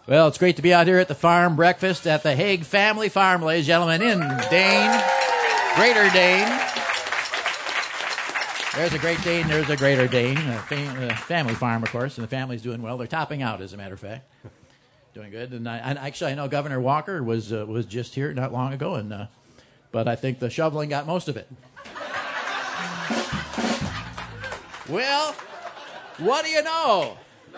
Well, it's great to be out here at the farm breakfast at the Haig Family Farm, ladies and gentlemen, in Dane, Greater Dane. There's a Great Dane, there's a Greater Dane, a family farm, of course, and the family's doing well. They're topping out, as a matter of fact. Doing good. And I know Governor Walker was just here not long ago, but I think the shoveling got most of it. Well, what do you know?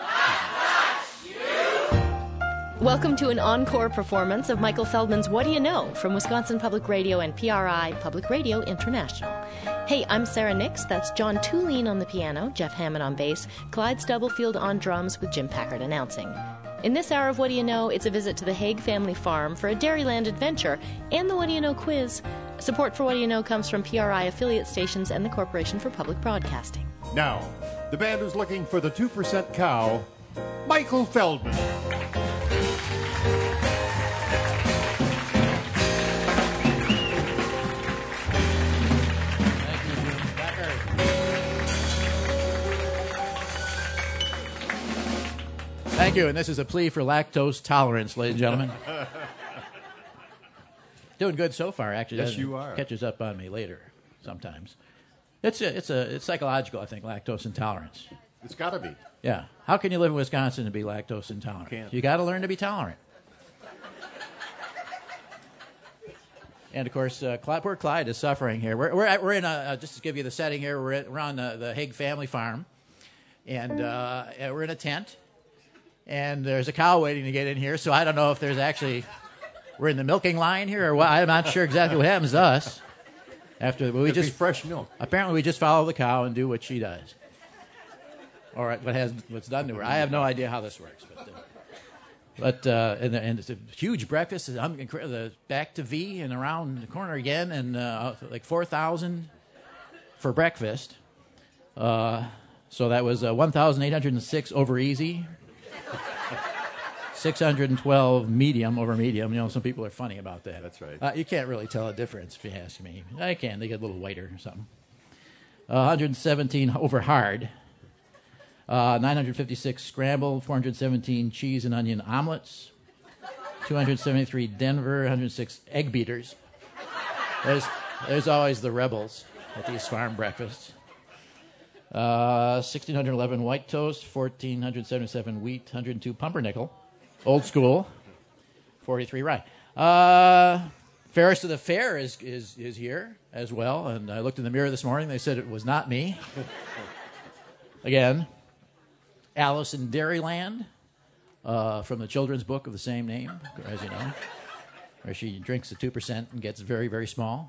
Welcome to an encore performance of Michael Feldman's What Do You Know? From Wisconsin Public Radio and PRI Public Radio International. Hey, I'm Sarah Nix. That's John Tulene on the piano, Jeff Hammond on bass, Clyde Stubblefield on drums with Jim Packard announcing. In this hour of What Do You Know, it's a visit to the Haig Family Farm for a Dairyland adventure and the What Do You Know quiz. Support for What Do You Know comes from PRI affiliate stations and the Corporation for Public Broadcasting. Now, the band who's looking for the 2% cow, Michael Feldman. Thank you, and this is a plea for lactose tolerance, ladies and gentlemen. Doing good so far, actually. Yes, you are. Catches up on me later, sometimes. It's psychological, I think, lactose intolerance. It's got to be. Yeah. How can you live in Wisconsin and be lactose intolerant? Can't. You got to learn to be tolerant. And of course, poor Clyde is suffering here. We're in just to give you the setting here. We're on the Haig Family Farm, and we're in a tent. And there's a cow waiting to get in here, so I don't know if there's actually... We're in the milking line here, or what? I'm not sure exactly what happens to us. After we just fresh milk. Apparently, we just follow the cow and do what she does, or what's done to her. I have no idea how this works, and it's a huge breakfast. Back to V and around the corner again, and like 4,000 for breakfast. So that was 1,806 over easy. 612 medium over medium. You know, some people are funny about that. That's right. You can't really tell a difference if you ask me. I can. They get a little whiter or something. 117 over hard. 956 scrambled. 417 cheese and onion omelets. 273 Denver. 106 egg beaters. There's always the rebels at these farm breakfasts. 1,611 white toast. 1,477 wheat. 102 pumpernickel. Old school, 43 rye. Ferris of the Fair is here as well, and I looked in the mirror this morning. They said it was not me. Again, Alice in Dairyland, from the children's book of the same name, as you know, where she drinks the 2% and gets very, very small.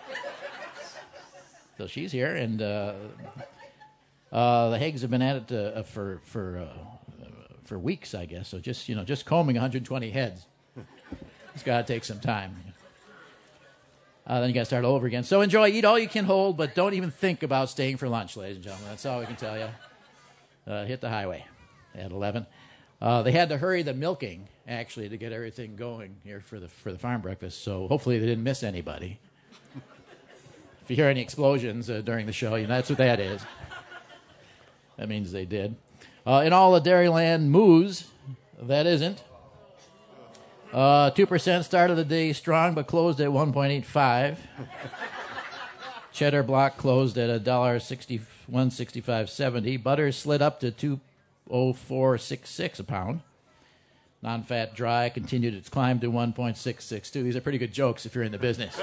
So she's here, and the Haigs have been at it for weeks, I guess. So just combing 120 heads. It's got to take some time. Then you got to start all over again. So enjoy, eat all you can hold, but don't even think about staying for lunch, ladies and gentlemen. That's all we can tell you. Hit the highway at 11. They had to hurry the milking, actually, to get everything going here for the farm breakfast. So hopefully they didn't miss anybody. If you hear any explosions during the show, that's what that is. That means they did. In all the Dairyland moos, that isn't. 2% started the day strong, but closed at 1.85. Cheddar block closed at $1.65.70. Butter slid up to $2.0466 a pound. Non-fat dry continued its climb to 1.662. These are pretty good jokes if you're in the business.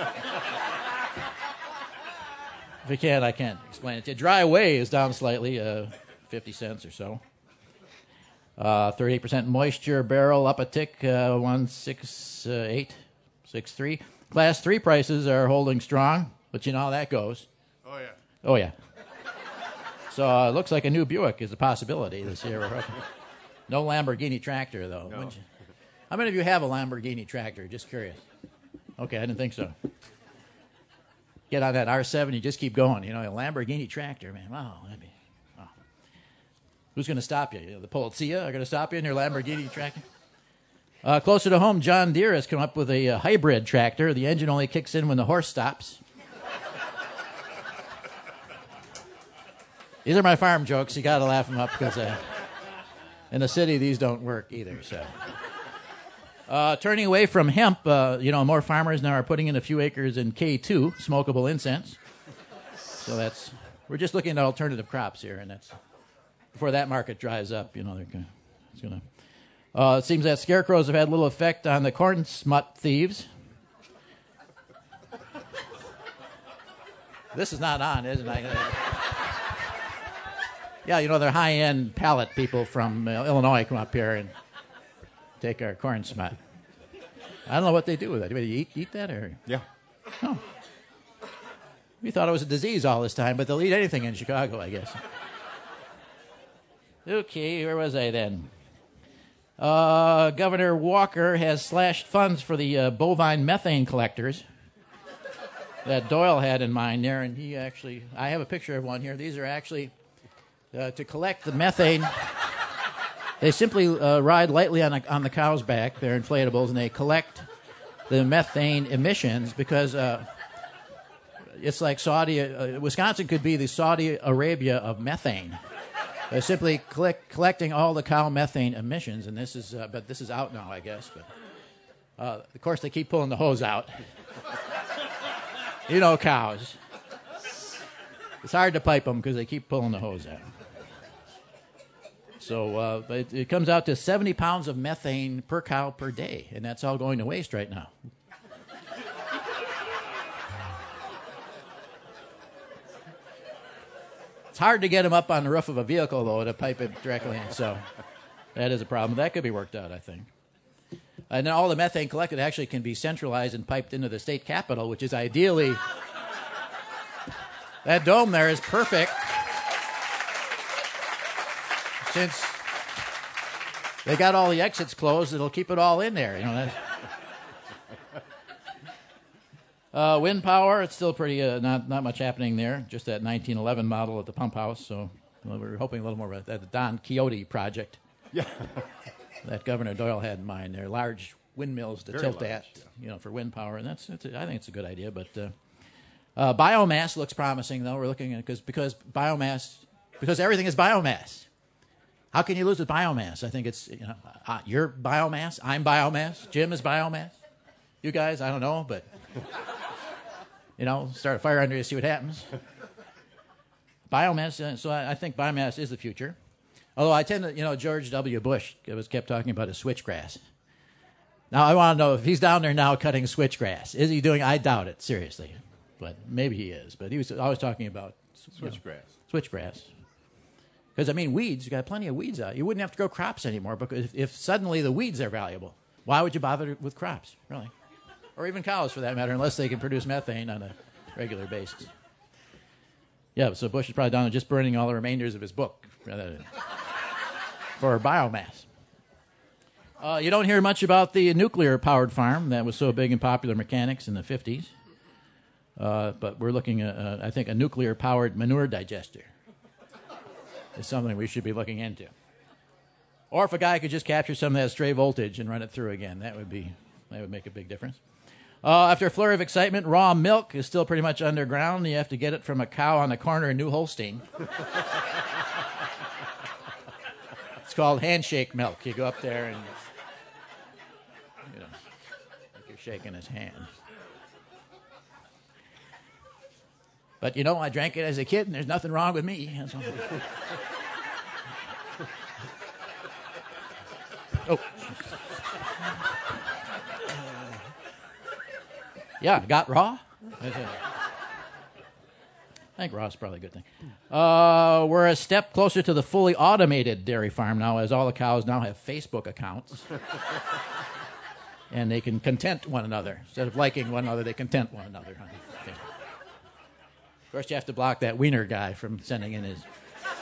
If you can't, I can't explain it to you. Dry whey is down slightly, 50 cents or so. 38% moisture barrel up a tick, 168.63. Class 3 prices are holding strong, but you know how that goes. Oh, yeah. So it looks like a new Buick is a possibility this year. No Lamborghini tractor, though. No. How many of you have a Lamborghini tractor? Just curious. Okay, I didn't think so. Get on that R7, you just keep going. A Lamborghini tractor, man. Wow, that'd be... Who's going to stop you? The Polizia are going to stop you in your Lamborghini tractor? Closer to home, John Deere has come up with a hybrid tractor. The engine only kicks in when the horse stops. These are my farm jokes. You got to laugh them up because in the city these don't work either. So Turning away from hemp, more farmers now are putting in a few acres in K2, smokable incense. So we're just looking at alternative crops here, and that's before that market dries up. It seems that scarecrows have had little effect on the corn smut thieves. This is not on, isn't it? Yeah, they're high-end pallet people from Illinois come up here and take our corn smut. I don't know what they do with it. Do they eat that? Or? Yeah. Oh. We thought it was a disease all this time, but they'll eat anything in Chicago, I guess. Okay, where was I then? Governor Walker has slashed funds for the bovine methane collectors that Doyle had in mind there, and I have a picture of one here. These are actually to collect the methane. They simply ride lightly on the cow's back. They're inflatables, and they collect the methane emissions because it's like Wisconsin could be the Saudi Arabia of methane. They're simply collecting all the cow methane emissions, and this is out now, I guess. But of course, they keep pulling the hose out. Cows. It's hard to pipe them because they keep pulling the hose out. So it comes out to 70 pounds of methane per cow per day, and that's all going to waste right now. It's hard to get them up on the roof of a vehicle, though, to pipe it directly in. So that is a problem. That could be worked out, I think. And then all the methane collected actually can be centralized and piped into the state capitol, which is ideally... That dome there is perfect. Since they got all the exits closed, it'll keep it all in there. Wind power, it's still pretty not much happening there. Just that 1911 model at the pump house. So we're hoping a little more about that. The Don Quixote project. Yeah. That Governor Doyle had in mind. They're large windmills to tilt at, for wind power, and I think it's a good idea. But biomass looks promising, though. We're looking at because everything is biomass. How can you lose with biomass? I think it's you're biomass, I'm biomass, Jim is biomass. You guys, I don't know, but start a fire under you, see what happens. Biomass. So I think biomass is the future. Although I tend to, George W. Bush kept talking about his switchgrass. Now, I want to know if he's down there now cutting switchgrass. Is he doing? I doubt it, seriously. But maybe he is. But he was always talking about switchgrass. Switchgrass. Because, weeds, you got plenty of weeds out. You wouldn't have to grow crops anymore because if suddenly the weeds are valuable, why would you bother with crops, really? Or even cows, for that matter, unless they can produce methane on a regular basis. Yeah, so Bush is probably down there just burning all the remainders of his book for biomass. You don't hear much about the nuclear-powered farm that was so big in Popular Mechanics in the 50s. But we're looking at, I think, a nuclear-powered manure digester is something we should be looking into. Or if a guy could just capture some of that stray voltage and run it through again, that would make a big difference. After a flurry of excitement, raw milk is still pretty much underground. You have to get it from a cow on the corner in New Holstein. It's called handshake milk. You go up there and like you're shaking his hand. But, I drank it as a kid, and there's nothing wrong with me. Oh. Yeah, got raw. I think raw is probably a good thing. We're a step closer to the fully automated dairy farm now, as all the cows now have Facebook accounts. And they can content one another. Instead of liking one another, they content one another. Of course, you have to block that wiener guy from sending in his...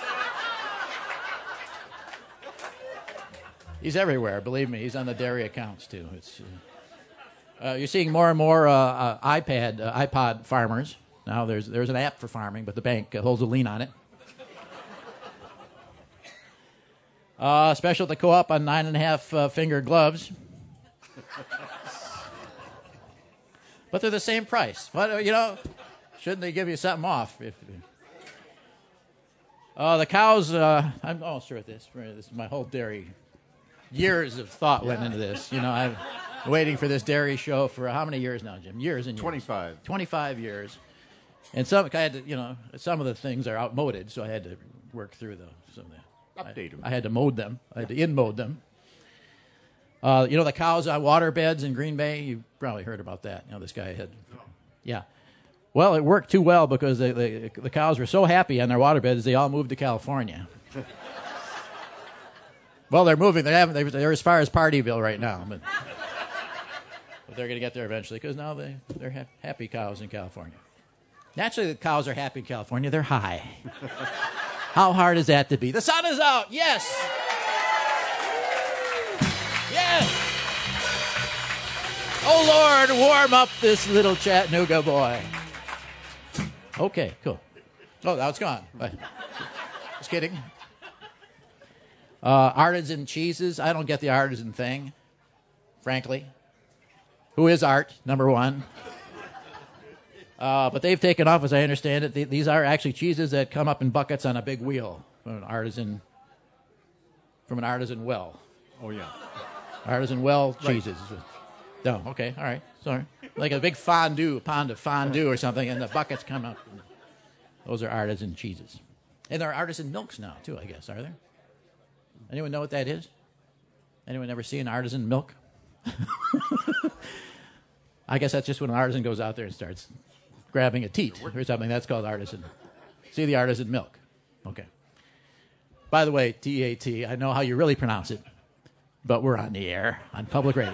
He's everywhere, believe me. He's on the dairy accounts, too. You're seeing more and more iPod farmers. Now there's an app for farming, but the bank holds a lien on it. Special at the co-op on 9.5 finger gloves. But they're the same price. What, shouldn't they give you something off? The cows, I'm all sure with this. This is my whole dairy. Years of thought went into this. waiting for this dairy show for how many years now, Jim? Years and years. 25. 25 years. And some of the things are outmoded, so I had to work through some of the Update them. I had to mode them. I had to in-mode them. The cows on water beds in Green Bay, you probably heard about that. This guy had... Yeah. Well, it worked too well because the cows were so happy on their water beds, they all moved to California. Well, they're moving. They're as far as Partyville right now. But they're going to get there eventually because now they're happy cows in California. Naturally, the cows are happy in California. They're high. How hard is that to be? The sun is out. Yes. Yes. Oh, Lord, warm up this little Chattanooga boy. Okay, cool. Oh, now it's gone. Just kidding. Artisan cheeses. I don't get the artisan thing, frankly. Who is Art, number one? But they've taken off, as I understand it. These are actually cheeses that come up in buckets on a big wheel from an artisan well. Oh, yeah. Artisan well cheeses. No, okay, all right, sorry. Like a big pond of fondue or something, and the buckets come up. Those are artisan cheeses. And there are artisan milks now, too, I guess, are there? Anyone know what that is? Anyone ever see an artisan milk? I guess that's just when an artisan goes out there and starts grabbing a teat or something. That's called artisan. See the artisan milk. Okay. By the way, T-A-T, I know how you really pronounce it, but we're on the air on public radio.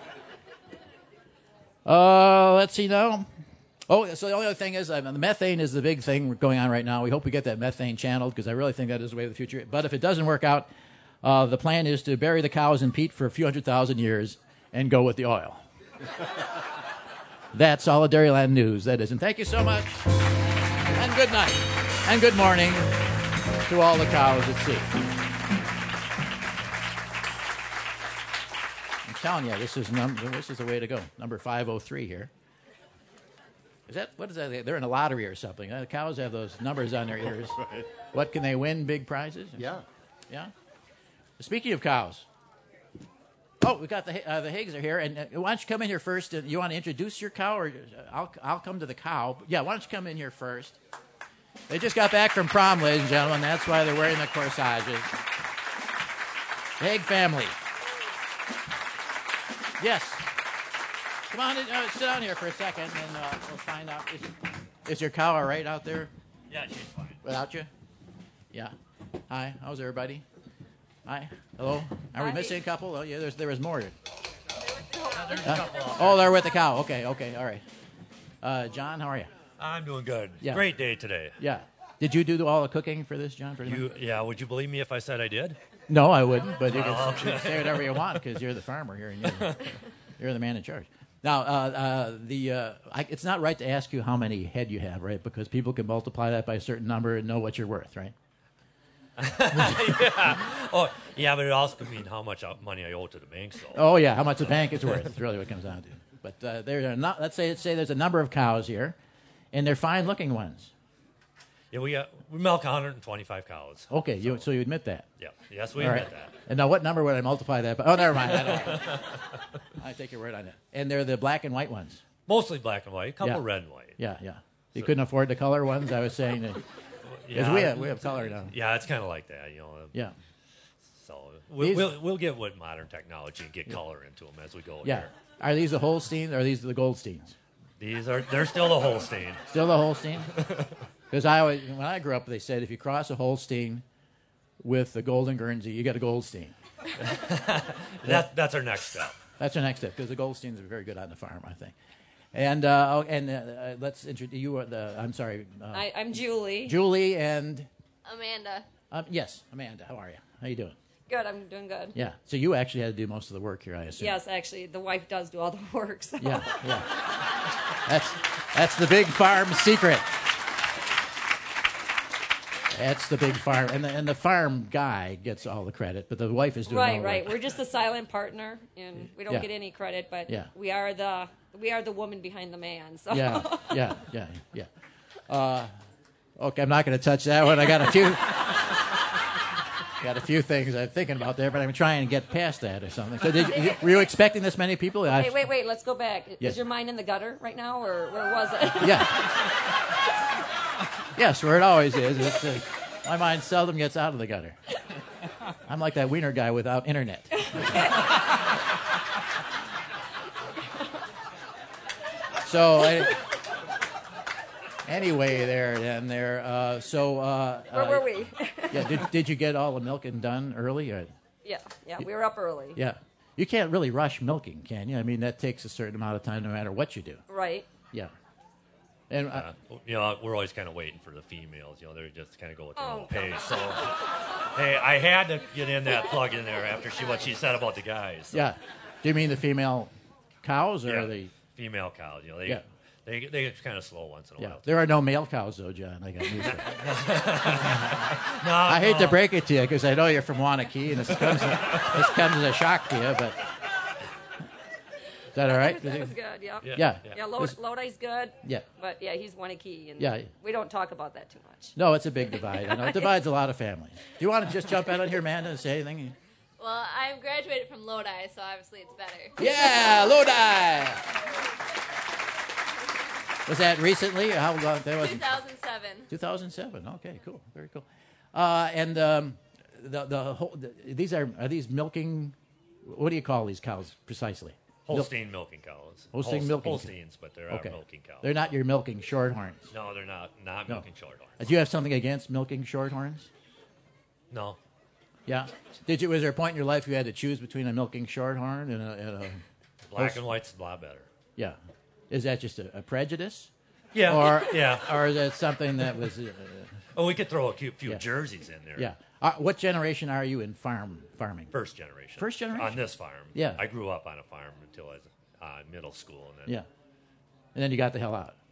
Let's see now. Oh, so the only other thing is the methane is the big thing going on right now. We hope we get that methane channeled because I really think that is the way of the future. But if it doesn't work out, the plan is to bury the cows in peat for a few 100,000 years and go with the oil. That's all the Dairyland news. That is. And thank you so much. And good night. And good morning to all the cows at sea. I'm telling you, this is the way to go. Number 503 here. What is that? They're in a lottery or something. The cows have those numbers on their ears. Right. What can they win? Big prizes? Yeah. Yeah? Speaking of cows. Oh, we got the Higgs are here. And why don't you come in here first? You want to introduce your cow? Or I'll come to the cow. Yeah, why don't you come in here first? They just got back from prom, ladies and gentlemen. That's why they're wearing the corsages. The Higg family. Yes. Come on, sit down here for a second, and we'll find out. Is your cow all right out there? Yeah, she's fine. Without you? Yeah. Hi, how's everybody? Hi. Hello. Are we missing a couple? Oh, yeah, there was more. There's a couple. Oh, they're with the cow. Okay, all right. John, how are you? I'm doing good. Yeah. Great day today. Yeah. Did you do all the cooking for this, John? Pretty much? Yeah, would you believe me if I said I did? No, I wouldn't, but you can say whatever you want because you're the farmer here and you're the man in charge. Now, it's not right to ask you how many head you have, right? Because people can multiply that by a certain number and know what you're worth, right? Yeah. Oh, yeah, but it also could mean how much money I owe to the bank. So. Oh, yeah, how much the bank is worth is really what it comes down to. But there are not. Let's say there's a number of cows here, and they're fine-looking ones. Yeah, we milk 125 cows. Okay, so you admit that? Yeah. Yes, we All admit right. that. And now, what number would I multiply that by? Oh, never mind. I take your word on it. And they're the black and white ones. Mostly black and white, a couple Yeah. red and white. Yeah. You couldn't afford the color ones. I was saying that because we have color now. Yeah, it's kind of like that, Yeah. So we'll get with modern technology and get color into them as we go. Yeah. Here. Are these the Holsteins or are these the Goldsteins? They're still the Holstein. Still the Holstein? Because when I grew up, they said if you cross a Holstein with the Golden Guernsey, you get a Goldstein. That's our next step. That's our next step because the Goldsteins are very good on the farm, I think. And let's introduce you. I'm sorry. I'm Julie. Julie and Amanda. yes, Amanda. How are you? How you doing? Good. I'm doing good. Yeah. So you actually had to do most of the work here, I assume. Yes, actually, the wife does do all the work. So. Yeah. That's the big farm secret. That's the big farm, and the farm guy gets all the credit, but the wife is doing all the work. Right. We're just a silent partner, and we don't Yeah. get any credit, but Yeah. we are the woman behind the man. So. Yeah. Okay, I'm not going to touch that one. I got a few. got a few things I'm thinking about there, but I'm trying to get past that or something. So were you expecting this many people? Wait. Let's go back. Yes. Is your mind in the gutter right now, or where was it? Yeah. Yes, where it always is. My mind seldom gets out of the gutter. I'm like that wiener guy without internet. So anyway, where were we? Yeah, did you get all the milking done early? Or? Yeah, we were up early. Yeah. You can't really rush milking, can you? I mean, that takes a certain amount of time no matter what you do. Right. Yeah. And we're always kind of waiting for the females. They just kind of go with their own pace. So, hey, I had to get in that plug in there after what she said about the guys. So. Yeah. Do you mean the female cows or the female cows? They get kind of slow once in a while. There are no male cows, though, John. I got news for you. I hate to break it to you because I know you're from Wanakee, and this comes as a shock to you, but is that all right? That was good. Yep. Yeah. Lodi's good. Yeah. But he's Wanakee, and we don't talk about that too much. No, it's a big divide. I know it divides a lot of families. Do you want to just jump out on here, Amanda, and say anything? Well, I'm graduated from Lodi, so obviously it's better. Yeah, Lodi. Was that recently? Or how long? That was 2007. 2007. Okay, cool. Very cool. And these are these milking? What do you call these cows precisely? Holstein milking cows. Holsteins, but they're our milking cows. They're not your milking shorthorns. No, they're not milking shorthorns. Do you have something against milking shorthorns? No. Yeah. Was there a point in your life you had to choose between a milking shorthorn and a black and white's a lot better? Yeah. Is that just a prejudice? Yeah. Or is that something that was? We could throw a few jerseys in there. Yeah. What generation are you in farming? First generation. First generation? On this farm. Yeah. I grew up on a farm until I was middle school. And then And then you got the hell out.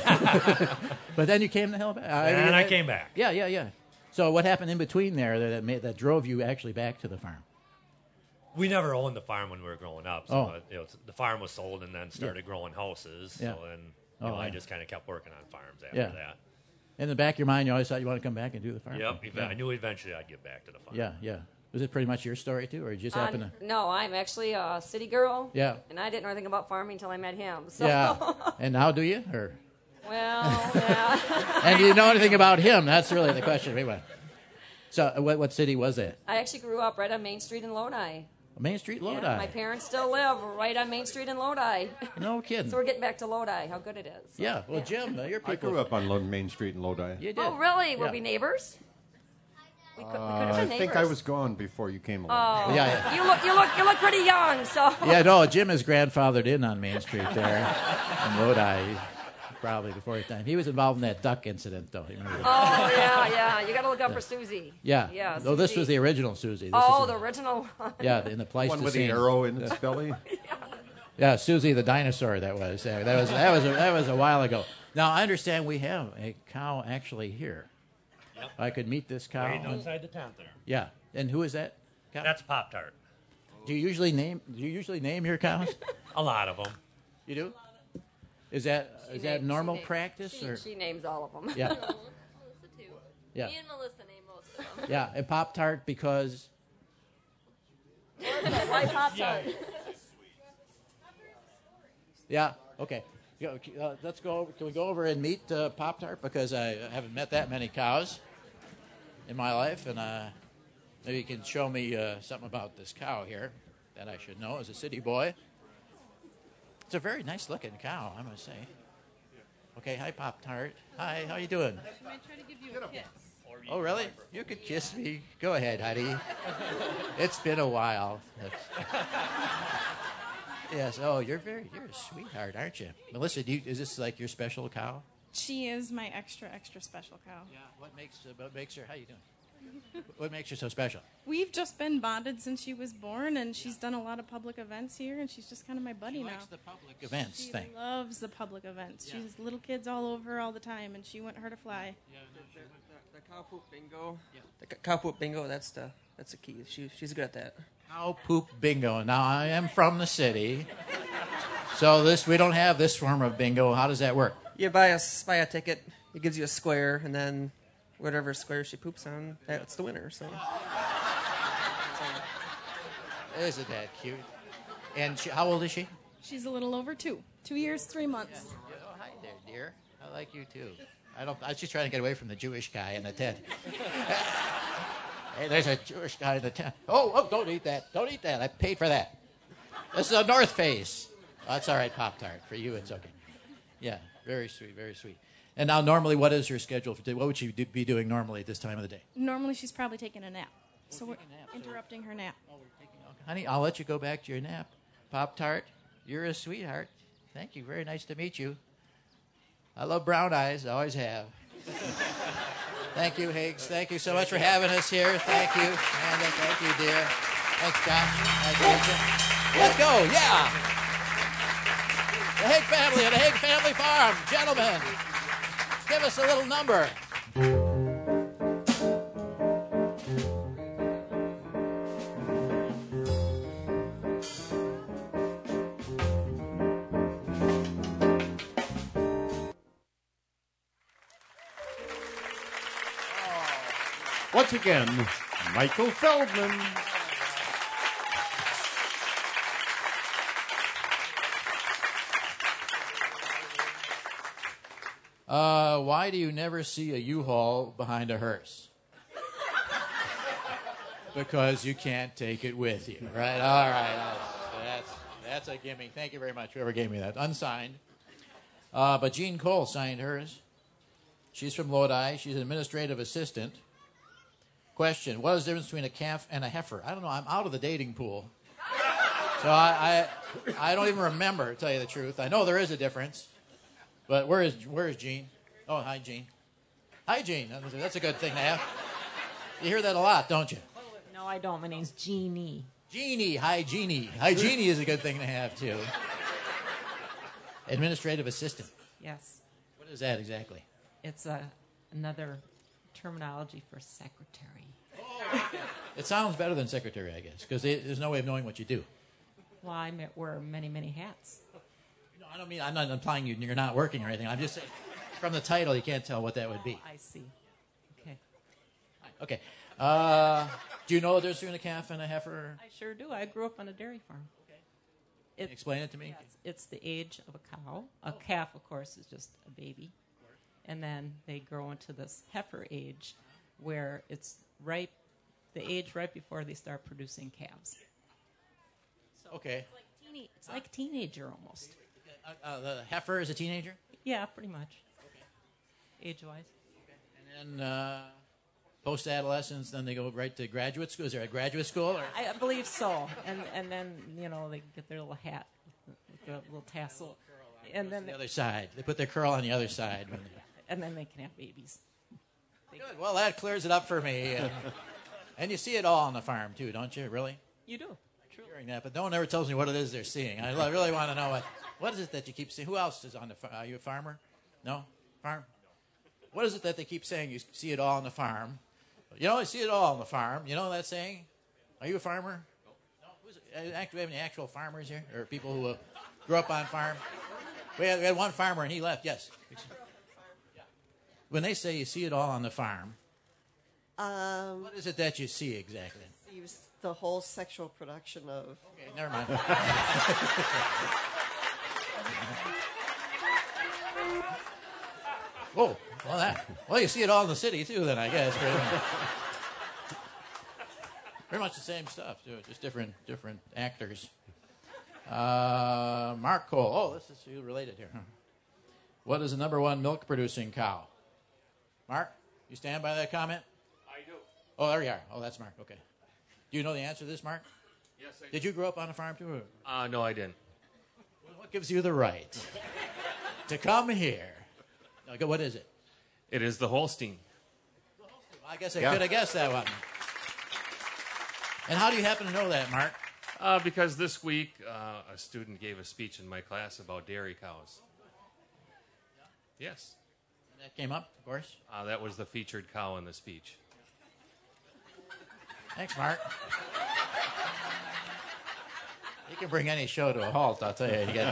But then you came the hell back. And I came back. Yeah. So what happened in between there that drove you actually back to the farm? We never owned the farm when we were growing up. So the farm was sold and then started growing houses. Yeah. So then I just kind of kept working on farms after that. In the back of your mind, you always thought you want to come back and do the farm? Yep. I knew eventually I'd get back to the farm. Yeah. Was it pretty much your story, too, or you just happen to? No, I'm actually a city girl. Yeah. And I didn't know anything about farming until I met him. So. Yeah. And now do you? Or? Well, yeah. And do you know anything about him? That's really the question. Anyway. So what city was that? I actually grew up right on Main Street in Lodi. Main Street, Lodi. Yeah, my parents still live right on Main Street in Lodi. No kidding. So we're getting back to Lodi. How good it is. So, yeah. Well, Jim, your people. I grew up on Main Street in Lodi. You did. Oh, really? Yeah. Were we neighbors? We could have been neighbors. I think I was gone before you came along. Oh, Yeah. You look pretty young. So. Yeah, no, Jim is grandfathered in on Main Street there in Lodi. Probably before his time. He was involved in that duck incident, though. You remember? Oh, yeah. You got to look up for Susie. Yeah. Yeah. No, this was the original Susie. This The is original one. Yeah, in the Pleistocene. One with the arrow in its belly. Yeah, Susie the dinosaur. That was a while ago. Now I understand we have a cow actually here. Yep. I could meet this cow. Right outside the tent there. Yeah, and who is that cow? That's Pop-Tart. Do you usually name your cows? A lot of them. You do? Is that normal practice or? She names all of them. Yeah. No, Melissa too. Yeah. Me and Melissa name most of them. Yeah, and Pop-Tart because. Why Pop-Tart? Yeah. Okay. Let's go. Can we go over and meet Pop-Tart because I haven't met that many cows in my life, and maybe you can show me something about this cow here that I should know as a city boy. It's a very nice looking cow, I must say. Okay, hi Pop-Tart. Hi, how you doing? I might try to give you a kiss. Oh, really? You could kiss me. Go ahead, honey. It's been a while. Yes. Oh, you're a sweetheart, aren't you, Melissa? Is this like your special cow? She is my extra special cow. Yeah. What makes her? How you doing? What makes her so special? We've just been bonded since she was born, and she's done a lot of public events here, and she's just kind of my buddy now. She likes the public events She thing. loves the public events. Yeah. She's little kids all over all the time, and she wouldn't hurt a fly. Yeah, The cow poop bingo. Yeah. The cow poop bingo. That's the key. She's good at that. Cow poop bingo. Now I am from the city, so we don't have this form of bingo. How does that work? You buy a ticket. It gives you a square, and then whatever square she poops on, that's the winner. So. Isn't that cute? And how old is she? She's a little over 2. 2 years, 3 months. Oh, hi there, dear. I like you too. I was just trying to get away from the Jewish guy in the tent. Hey, there's a Jewish guy in the tent. Oh, don't eat that. Don't eat that. I paid for that. This is a North Face. Oh, that's all right, Pop-Tart. For you, it's okay. Yeah, very sweet, very sweet. And now, normally, what is your schedule for today? What would she be doing normally at this time of the day? Normally, she's probably taking a nap. So we're interrupting her nap. Honey, I'll let you go back to your nap. Pop-Tart, you're a sweetheart. Thank you. Very nice to meet you. I love brown eyes. I always have. Thank you, Higgs. Thank you so much for having us here. Thank you, Amanda. Thank you, dear. Thanks, John. Nice to meet you. Let's go. Yeah. The Haig family at the Haig Family Farm. Gentlemen, give us a little number. Once again, Michael Feldman. Why do you never see a U-Haul behind a hearse? Because you can't take it with you, right? All right. That's a gimme. Thank you very much, whoever gave me that. Unsigned. But Jean Cole signed hers. She's from Lodi. She's an administrative assistant. Question, what is the difference between a calf and a heifer? I don't know. I'm out of the dating pool. So I don't even remember, to tell you the truth. I know there is a difference. But where is Jean? Oh, hi, Jean. Hi, Jean. That's a good thing to have. You hear that a lot, don't you? No, I don't. My name's Jeannie. Jeannie. Hi, Jeannie. Hi, Jeannie is a good thing to have, too. Administrative assistant. Yes. What is that exactly? It's another terminology for secretary. It sounds better than secretary, I guess, because there's no way of knowing what you do. Well, I wear many, many hats. No, I don't mean, I'm not implying you're not working or anything. I'm just saying, from the title, you can't tell what that would be. I see. Okay. Okay. Do you know the difference between a calf and a heifer? I sure do. I grew up on a dairy farm. Okay. Can you explain it to me? Yes, it's the age of a cow. A calf, of course, is just a baby. And then they grow into this heifer age where it's ripe, the age right before they start producing calves. So okay. It's like teenager almost. The heifer is a teenager? Yeah, pretty much. Okay. Age-wise. Okay. And then post-adolescence, then they go right to graduate school. Is there a graduate school? Or? I believe so. And then, they get their little hat with the little tassel. And then the other side. They put their curl on the other side. And then they can have babies. Good. Well, that clears it up for me. And you see it all on the farm, too, don't you? Really? You do. Hearing that, but no one ever tells me what it is they're seeing. I really want to know what is it that you keep seeing. Who else is on the farm? Are you a farmer? No? Farm? What is it that they keep saying you see it all on the farm? You know, I see it all on the farm. You know that saying? Are you a farmer? No. Do we have any actual farmers here? Or people who grew up on farm? We had one farmer and he left. Yes. When they say you see it all on the farm, what is it that you see exactly? The whole sexual production of... Okay, never mind. Whoa. Well, you see it all in the city, too, then, I guess. Pretty much the same stuff, too. Just different actors. Mark Cole. Oh, this is you related here. Huh? What is the number one milk-producing cow? Mark, you stand by that comment? I do. Oh, there you are. Oh, that's Mark. Okay. Do you know the answer to this, Mark? Yes, I do. Did you grow up on a farm, too? No, I didn't. What gives you the right to come here? Okay, what is it? It is the Holstein. I guess I could have guessed that one. And how do you happen to know that, Mark? Because this week a student gave a speech in my class about dairy cows. Yes. And that came up, of course? That was the featured cow in the speech. Thanks, Mark. You can bring any show to a halt, I'll tell you. You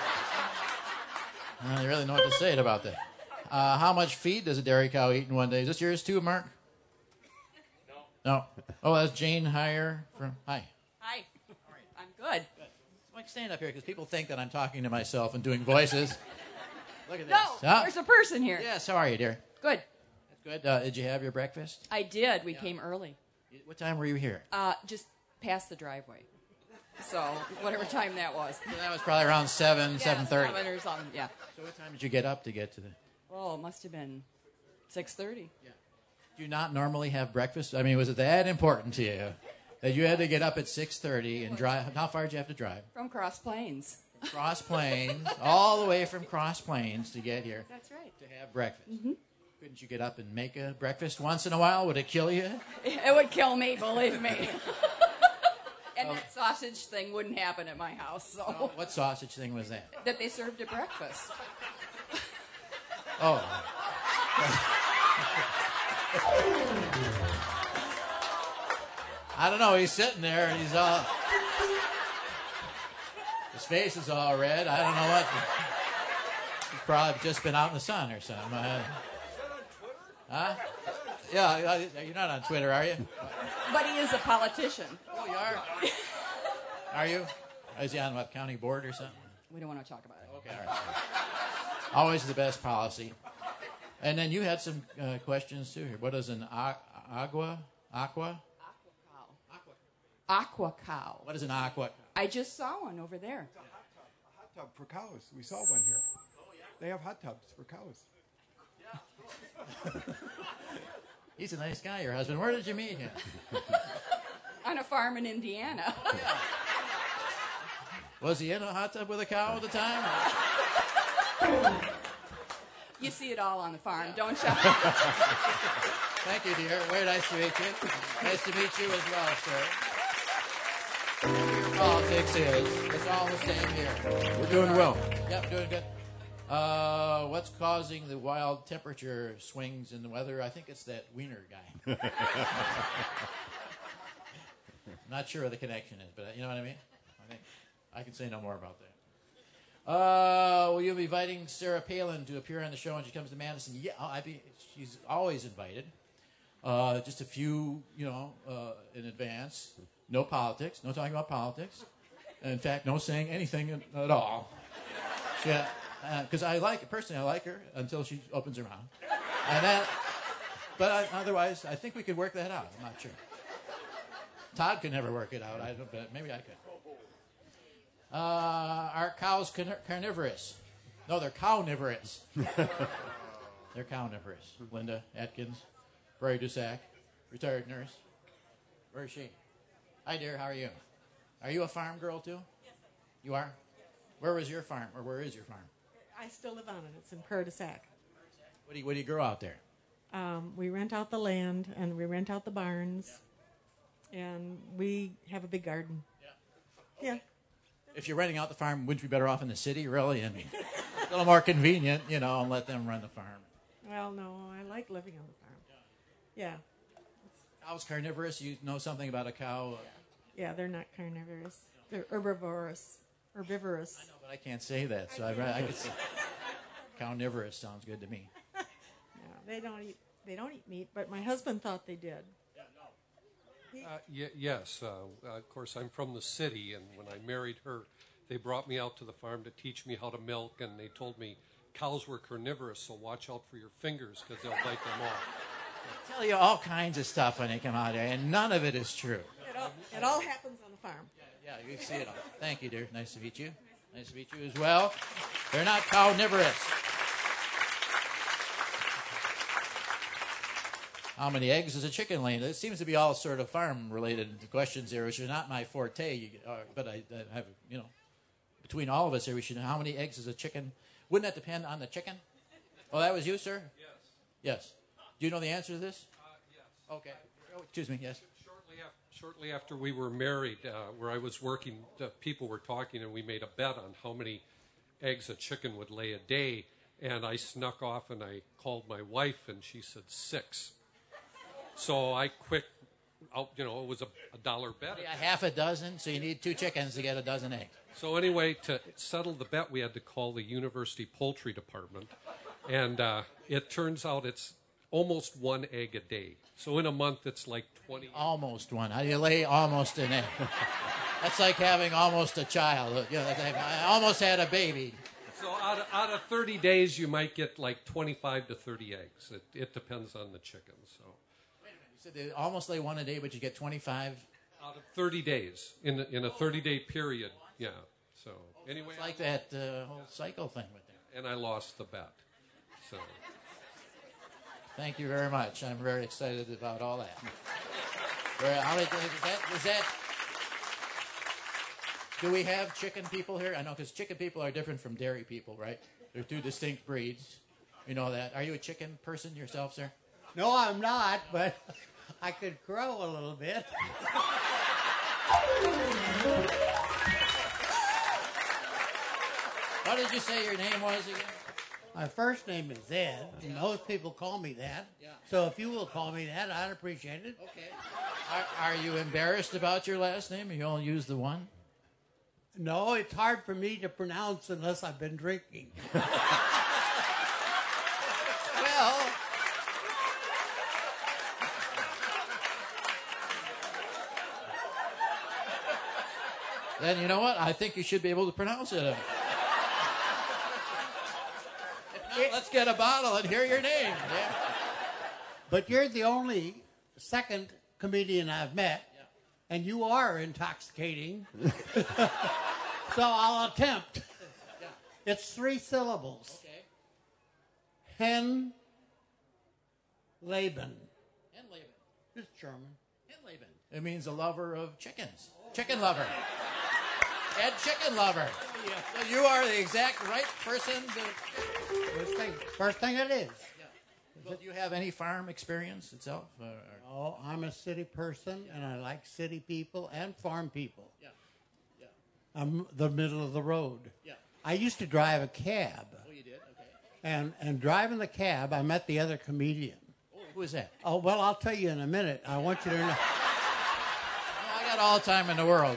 really know what to say about that. How much feed does a dairy cow eat in one day? Is this yours too, Mark? No. Oh, that's Jane Heyer from... Hi. Hi. like stand up here because people think that I'm talking to myself and doing voices. Look at this. No, there's a person here. Yes, how are you, dear? Good. That's good. Did you have your breakfast? I did. We came early. What time were you here? Just past the driveway. So whatever time that was. So that was probably around 7:30. 7 or something, yeah. So what time did you get up to get to the... Oh, it must have been 6:30. Yeah. Do you not normally have breakfast? I mean, was it that important to you that you had to get up at 6:30 and drive? How far did you have to drive? From Cross Plains. Cross Plains, all the way from Cross Plains to get here. That's right. To have breakfast. Mm-hmm. Couldn't you get up and make a breakfast once in a while? Would it kill you? It would kill me, believe me. And that sausage thing wouldn't happen at my house. So. Oh, what sausage thing was that? That they served at breakfast. Oh. I don't know. He's sitting there and he's all... His face is all red. I don't know what... He's probably just been out in the sun or something. Huh? Yeah, you're not on Twitter, are you? But he is a politician. Oh, you are? Are you? Is he on what, county board or something? We don't want to talk about it. Okay, all right. Always the best policy. And then you had some questions too here. What is an aqua? Aqua cow. What is an aqua? I just saw one over there. It's a hot tub for cows. We saw one here. They have hot tubs for cows. He's a nice guy, your husband. Where did you meet him? On a farm in Indiana. Was he in a hot tub with a cow at the time? You see it all on the farm, don't you? Thank you, dear. Very nice to meet you. Nice to meet you as well, sir. Whatever your politics is, it's all the same here. We're doing well. Yep, doing good. What's causing the wild temperature swings in the weather? I think it's that wiener guy. Not sure what the connection is, but you know what I mean? I think I can say no more about that. Will you be inviting Sarah Palin to appear on the show when she comes to Madison? Yeah, she's always invited. Just a few, in advance. No politics. No talking about politics. In fact, no saying anything at all. Yeah, because I like her until she opens her mouth. But otherwise, I think we could work that out. I'm not sure. Todd could never work it out. But maybe I could. Are cows carnivorous? No, they're cownivorous. They're cownivorous. Linda Atkins, Brady Dusac, retired nurse. Where is she? Hi, dear. How are you? Are you a farm girl, too? Yes, You are? Where was your farm, or where is your farm? I still live on it. It's in Prairie du Sac. What do you grow out there? We rent out the land, and we rent out the barns, and we have a big garden. Yeah. If you're renting out the farm, wouldn't you be better off in the city, really? I mean, a little more convenient, and let them run the farm. Well, no, I like living on the farm. Yeah. Cows carnivorous? You know something about a cow? Yeah, they're not carnivorous. They're herbivorous. I know, but I can't say that, so I could say cownivorous sounds good to me. Yeah, they don't eat meat, but my husband thought they did. Yes. Of course, I'm from the city, and when I married her, they brought me out to the farm to teach me how to milk, and they told me cows were carnivorous, so watch out for your fingers because they'll bite them off. They tell you all kinds of stuff when they come out here, and none of it is true. It all happens on the farm. Yeah, you see it all. Thank you, dear. Nice to meet you. Nice to meet you as well. They're not cownivorous. How many eggs does a chicken lay? It seems to be all sort of farm-related questions here, which are not my forte. But I have, between all of us here, we should know how many eggs does a chicken. Wouldn't that depend on the chicken? Oh, that was you, sir? Yes. Yes. Do you know the answer to this? Yes. Okay. Oh, excuse me. Yes. Shortly after we were married, where I was working, people were talking, and we made a bet on how many eggs a chicken would lay a day. And I snuck off, and I called my wife, and she said 6. So I quit out, it was a $1 bet. Yeah, half a dozen, so you need 2 chickens to get a dozen eggs. So anyway, to settle the bet, we had to call the university poultry department. And it turns out it's almost 1 egg a day. So in a month, it's like 20. Almost one. How do you lay almost an egg? That's like having almost a child. You know, I almost had a baby. So out of 30 days, you might get like 25 to 30 eggs. It depends on the chicken. So. Wait a minute. You said they almost lay one a day, but you get 25? Out of 30 days. In a 30-day period. Yeah. So anyway. It's like that whole cycle thing with them. And I lost the bet. So. Thank you very much. I'm very excited about all that. Do we have chicken people here? I know, because chicken people are different from dairy people, right? They're two distinct breeds. You know that. Are you a chicken person yourself, sir? No, I'm not, but I could crow a little bit. What did you say your name was again? My first name is Ed, and most people call me that. Yeah. So if you will call me that, I'd appreciate it. Okay. Are you embarrassed about your last name? You only use the one? No, it's hard for me to pronounce unless I've been drinking. Well, then you know what? I think you should be able to pronounce it. Let's get a bottle and hear your name. Yeah. But you're the only second comedian I've met, and you are intoxicating. So I'll attempt. It's 3 syllables. Okay. Hen Laban. Hen Laban. It's German. Hen Laban. It means a lover of chickens. Chicken lover. Ed Chicken Lover. Oh, yeah. So you are the exact right person to... First thing it is. Yeah. Well, do you have any farm experience itself? Oh, I'm a city person, and I like city people and farm people. Yeah. Yeah. I'm the middle of the road. Yeah. I used to drive a cab. Oh, you did? Okay. And driving the cab, I met the other comedian. Oh, who is that? Oh, well, I'll tell you in a minute. I want you to know. Well, I got all the time in the world.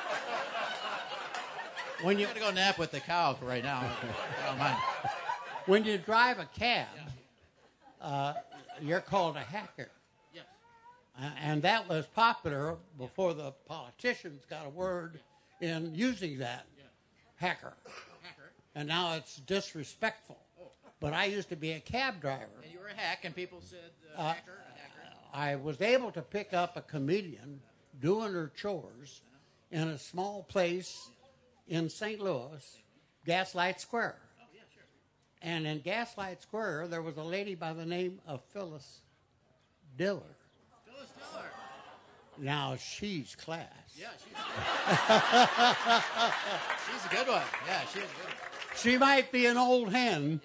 I'm going to go nap with the cow for right now. I don't mind. When you drive a cab, you're called a hacker. Yes. And that was popular before the politicians got a word in using that. Yeah. Hacker. Hacker. And now it's disrespectful. Oh. But I used to be a cab driver. And you were a hack, and people said hacker, a hacker. I was able to pick up a comedian doing her chores in a small place in St. Louis, Gaslight Square. Oh, yeah, sure. And in Gaslight Square, there was a lady by the name of Phyllis Diller. Phyllis Diller. Now, she's class. Yeah, she's a good one. Yeah, she's good. She might be an old hen,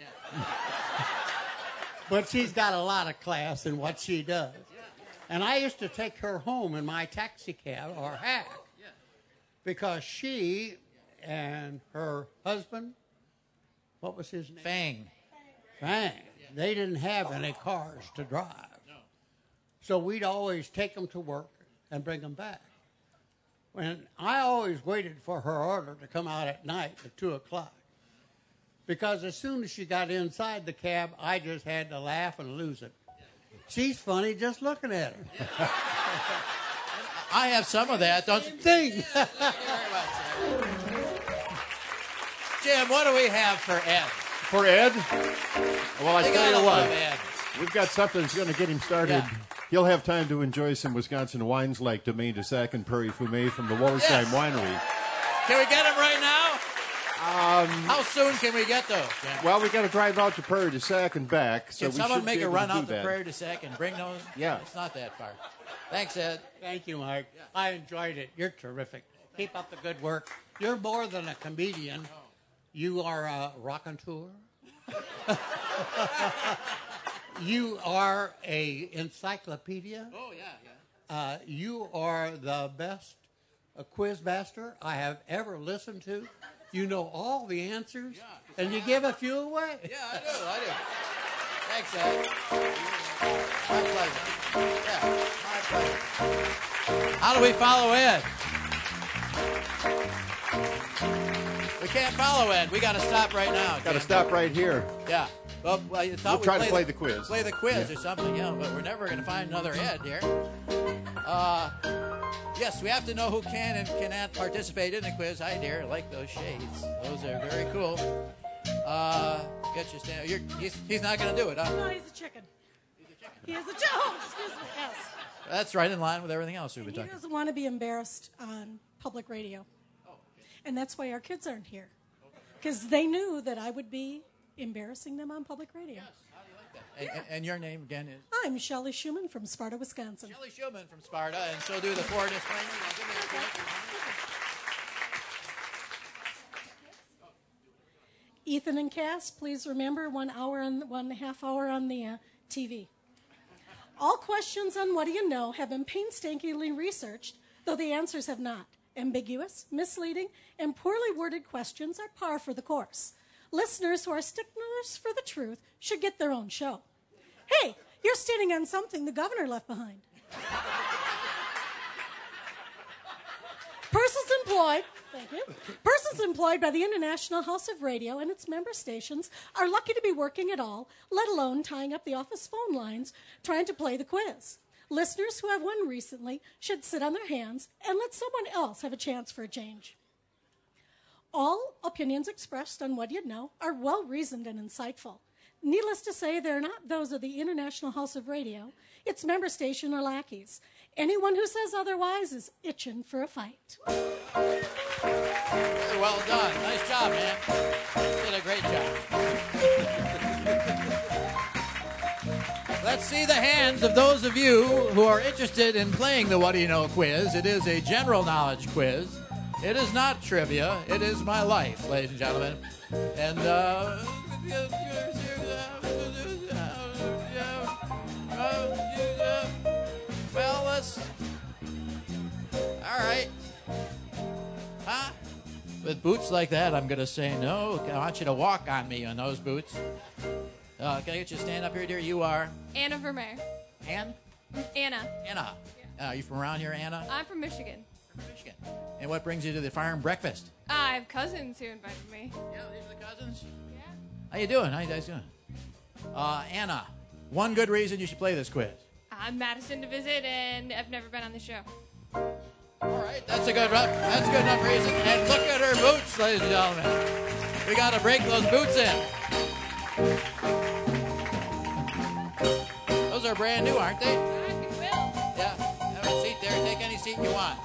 but she's got a lot of class in what she does. And I used to take her home in my taxi cab or hack because she and her husband, what was his name? Fang. Fang. They didn't have any cars to drive. No. So we'd always take them to work and bring them back. And I always waited for her order to come out at night at 2 o'clock. Because as soon as she got inside the cab, I just had to laugh and lose it. She's funny just looking at her. Yeah. I have some of that, don't you? Thing. Jim, what do we have for Ed? For Ed? Well, I tell you what, Ed. we've got something that's going to get him started. Yeah. He'll have time to enjoy some Wisconsin wines like Domaine de Sac and Prairie Fumé from the Wallersheim Winery. Can we get him right now? How soon can we get those, Jim? Well, we got to drive out to Prairie du Sac and back. So Can we someone should make be a able run to do out to that. Prairie du Sac and bring those? Yeah. It's not that far. Thanks, Ed. Thank you, Mike. I enjoyed it. You're terrific. Keep up the good work. You're more than a comedian. You are a raconteur. You are a encyclopedia. Oh, yeah. You are the best quiz master I have ever listened to. You know all the answers, and you give a few away. Yeah, I do. Thanks, Ed. My pleasure. Yeah, my pleasure. How do we follow Ed? We can't follow Ed. We got to stop right now. Got to stop right here. Yeah. Well, you thought We'll try to play the quiz. Play the quiz or something, but we're never going to find another Ed here. Yes, we have to know who can and cannot participate in the quiz. Hi, dear. I like those shades. Those are very cool. Get your stand. He's not going to do it, huh? No, he's a chicken. He is a chicken. Oh, excuse me. Yes. That's right in line with everything else we've been He talking about. doesn't want to be embarrassed on public radio. And that's why our kids aren't here. Because they knew that I would be embarrassing them on public radio. Yes. How do you like that? And your name again is? I'm Shelley Schumann from Sparta, Wisconsin. Shelley Schumann from Sparta, and she'll do the 4 disclaimer. Now, give me a break. Ethan and Cass, please remember 1 half hour on the TV. All questions on What Do You Know have been painstakingly researched, though the answers have not. Ambiguous, misleading, and poorly worded questions are par for the course. Listeners who are sticklers for the truth should get their own show. Hey, you're standing on something the governor left behind. Persons employed by the International House of Radio and its member stations are lucky to be working at all, let alone tying up the office phone lines trying to play the quiz. Listeners who have won recently should sit on their hands and let someone else have a chance for a change. All opinions expressed on What Do You Know are well-reasoned and insightful. Needless to say, they're not those of the International House of Radio, its member station, or lackeys. Anyone who says otherwise is itching for a fight. Very well done. Nice job, man. You did a great job. Let's see the hands of those of you who are interested in playing the What Do You Know quiz. It is a general knowledge quiz. It is not trivia. It is my life, ladies and gentlemen. And, well, let's... All right. Huh? With boots like that, I'm going to say no. I want you to walk on me in those boots. Can I get you to stand up here, dear? You are? Anna Vermeer. Ann? Anna. Anna. Are you from around here, Anna? I'm from Michigan. Michigan. And what brings you to the farm breakfast? I have cousins who invited me. Yeah, these are the cousins? Yeah. How you doing? How you guys doing? Anna, one good reason you should play this quiz. I'm Madison to visit, and I've never been on the show. All right, that's good enough reason. And look at her boots, ladies and gentlemen. We got to break those boots in. Those are brand new, aren't they? I think it will. Yeah. Have a seat there. Take any seat you want.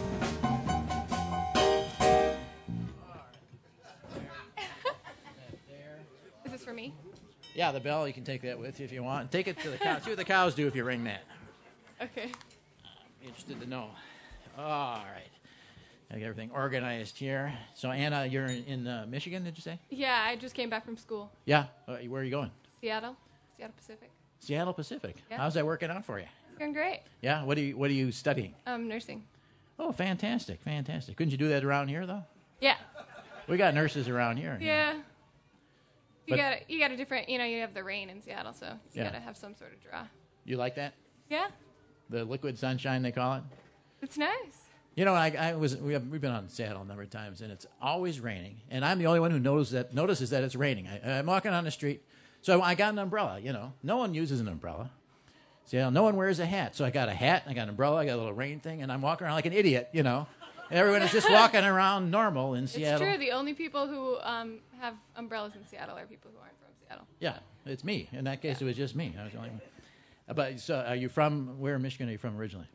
Is this for me? Yeah, the bell. You can take that with you if you want. Take it to the cows. See what the cows do if you ring that. Okay. I'm interested to know. All right. I got everything organized here. So, Anna, you're in Michigan, did you say? Yeah, I just came back from school. Yeah. Where are you going? Seattle Pacific. Seattle Pacific. Yeah. How's that working out for you? It's going great. Yeah. What are you studying? Nursing. Oh, fantastic. Couldn't you do that around here, though? Yeah. We got nurses around here. Yeah. You But- got a different, you have the rain in Seattle, so you Yeah. got to have some sort of draw. You like that? Yeah. The liquid sunshine, they call it? It's nice. You know, we've been on Seattle a number of times, and it's always raining. And I'm the only one who notices that it's raining. I'm walking on the street, so I got an umbrella. No one uses an umbrella. Seattle, no one wears a hat. So I got a hat, I got an umbrella, I got a little rain thing, and I'm walking around like an idiot. Everyone is just walking around normal in Seattle. It's true. The only people who have umbrellas in Seattle are people who aren't from Seattle. Yeah, it's me. In that case, it was just me. I was the only one. But so, are you from where in Michigan are you from originally?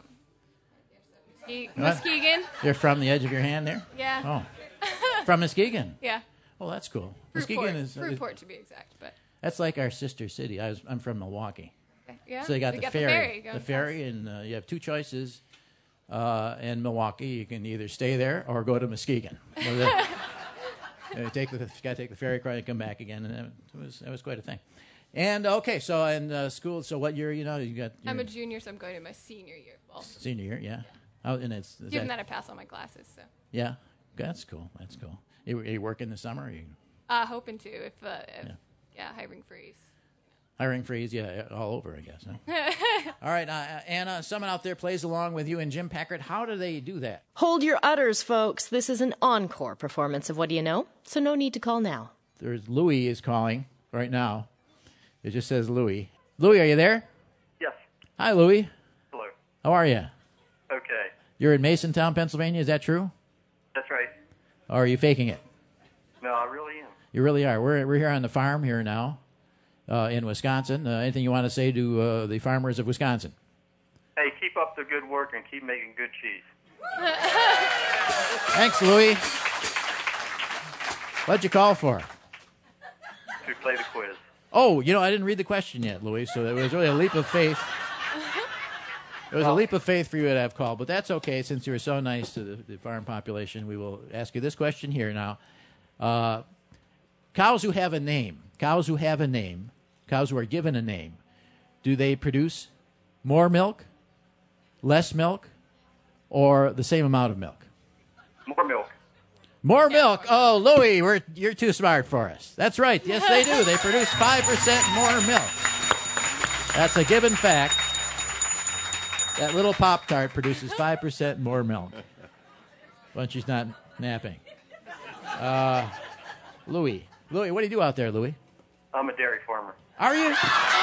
Muskegon. You're from the edge of your hand there? Yeah. Oh. From Muskegon? Yeah. Well, that's cool. Fruitport. Muskegon is Fruitport to be exact, but that's like our sister city. I'm from Milwaukee. yeah. So you got We the ferry. going The ferry, and you have two choices. In Milwaukee, you can either stay there or go to Muskegon. You got to take the ferry across and come back again, and that was quite a thing. And okay, so in school, so what year? You got. I'm a junior, so I'm going to my senior year. Well, senior year, yeah. Oh, and it's given that I pass all my classes, so. Yeah, that's cool. You work in the summer? Or you? Hoping to if hiring freeze. Hiring freeze, yeah, all over, I guess. Huh? All right, Anna, someone out there plays along with you and Jim Packard. How do they do that? Hold your udders, folks. This is an encore performance of What Do You Know? So no need to call now. There's Louis is calling right now. It just says Louis. Louis, are you there? Yes. Hi, Louis. Hello. How are you? Okay. You're in Masontown, Pennsylvania. Is that true? That's right. Or are you faking it? No, I really am. You really are. We're here on the farm here now in Wisconsin. Anything you want to say to the farmers of Wisconsin? Hey, keep up the good work and keep making good cheese. Thanks, Louis. What'd you call for? To play the quiz. Oh, I didn't read the question yet, Louis, so it was really a leap of faith. It was a leap of faith for you to have called, but that's okay. Since you were so nice to the farm population, we will ask you this question here now. Cows who have a name, cows who are given a name, do they produce more milk, less milk, or the same amount of milk? More milk. More milk. Oh, Louis, you're too smart for us. That's right. Yes, they do. They produce 5% more milk. That's a given fact. That little Pop-Tart produces 5% more milk when she's not napping. Louis, what do you do out there, Louis? I'm a dairy farmer. Are you?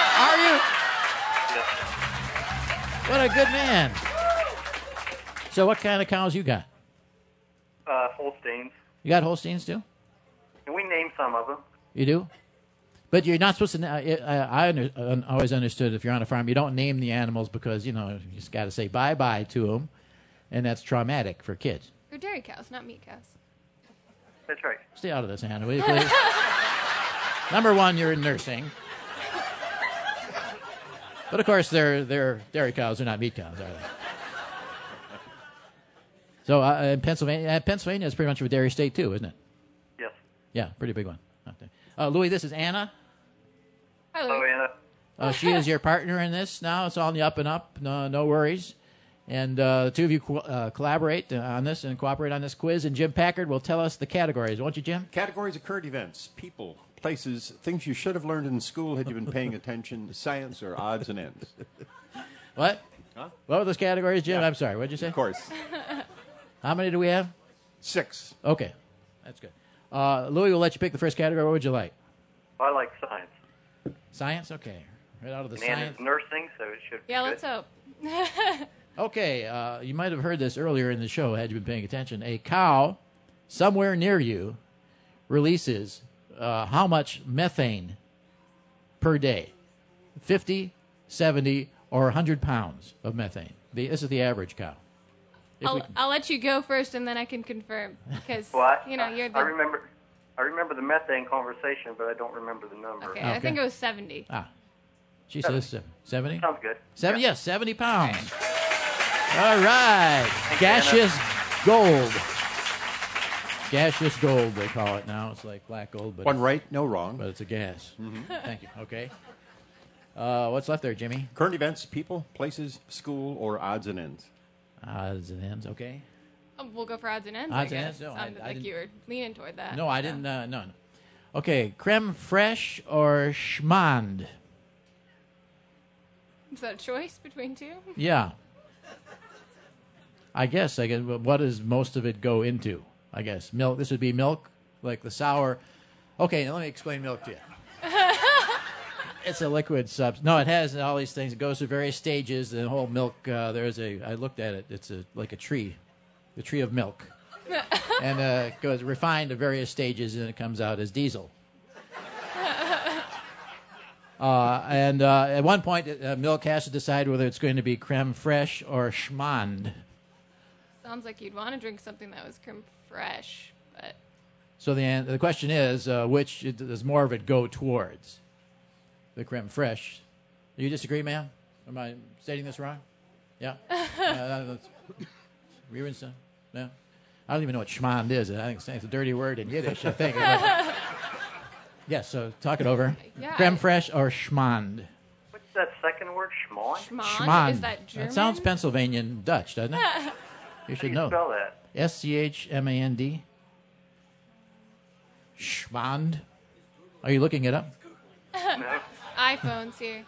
Yes. What a good man. So what kind of cows you got? Holsteins. You got Holsteins too? And we named some of them. You do? But you're not supposed to. I always understood if you're on a farm, you don't name the animals because, you just got to say bye-bye to them, and that's traumatic for kids. They're dairy cows, not meat cows. That's right. Stay out of this, Hannah, will you, please? Number one, you're in nursing. But, of course, they're dairy cows. They're not meat cows, are they? So in Pennsylvania is pretty much a dairy state, too, isn't it? Yes. Yeah, pretty big one. Okay. Louis, this is Anna. Hello, Anna. She is your partner in this now. It's all on the up and up. No worries. And the two of you collaborate on this and cooperate on this quiz. And Jim Packard will tell us the categories. Won't you, Jim? Categories of current events, people, places, things you should have learned in school had you been paying attention, science, or odds and ends. What? Huh? What were those categories, Jim? Yeah. I'm sorry. What did you say? Of course. How many do we have? 6. Okay. That's good. Louis will let you pick the first category. What would you like? I like science. Science? Okay. Right out of the And science. it's nursing, so it should be Yeah, good. let's hope. Okay. You might have heard this earlier in the show, had you been paying attention. A cow somewhere near you releases how much methane per day? 50, 70, or 100 pounds of methane. This is the average cow. I'll let you go first, and then I can confirm because Well, you're the. I remember the methane conversation, but I don't remember the number. Okay, I think it was 70. She says 70? Sounds good. 70, yes, 70 pounds. All right. Gaseous gold. Gaseous gold, they call it now. It's like black gold. But One right, no wrong. But it's a gas. Thank you. Okay. What's left there, Jimmy? Current events, people, places, school, or odds and ends. Odds and ends, okay. We'll go for odds and ends. Odds I and guess. ends? No, Sounded I like didn't- you were leaning toward that. No, I didn't. No. Okay, creme fraiche or schmand? Is that a choice between two? Yeah. I guess. What does most of it go into? I guess milk. This would be milk, like the sour. Okay, now let me explain milk to you. It's a liquid substance. No, it has all these things. It goes through various stages. The whole milk. I looked at it. It's like a tree, the tree of milk, and it goes refined to various stages, and it comes out as diesel. And at one point, milk has to decide whether it's going to be creme fraiche or schmand. Sounds like you'd want to drink something that was creme fraiche, but So the question is, which does more of it go towards? The creme fraiche. Do you disagree, ma'am? Am I stating this wrong? Yeah? Rerenson? No? I don't even know what schmand is. I think it's a dirty word in Yiddish, I think. Yes, so talk it over. Yeah. Creme fraiche or schmand? What's that second word? Schmand? Schmand. Is that German? That sounds Pennsylvanian Dutch, doesn't it? You should know. Spell that. Schmand. Schmand. Are you looking it up? No. iPhones here.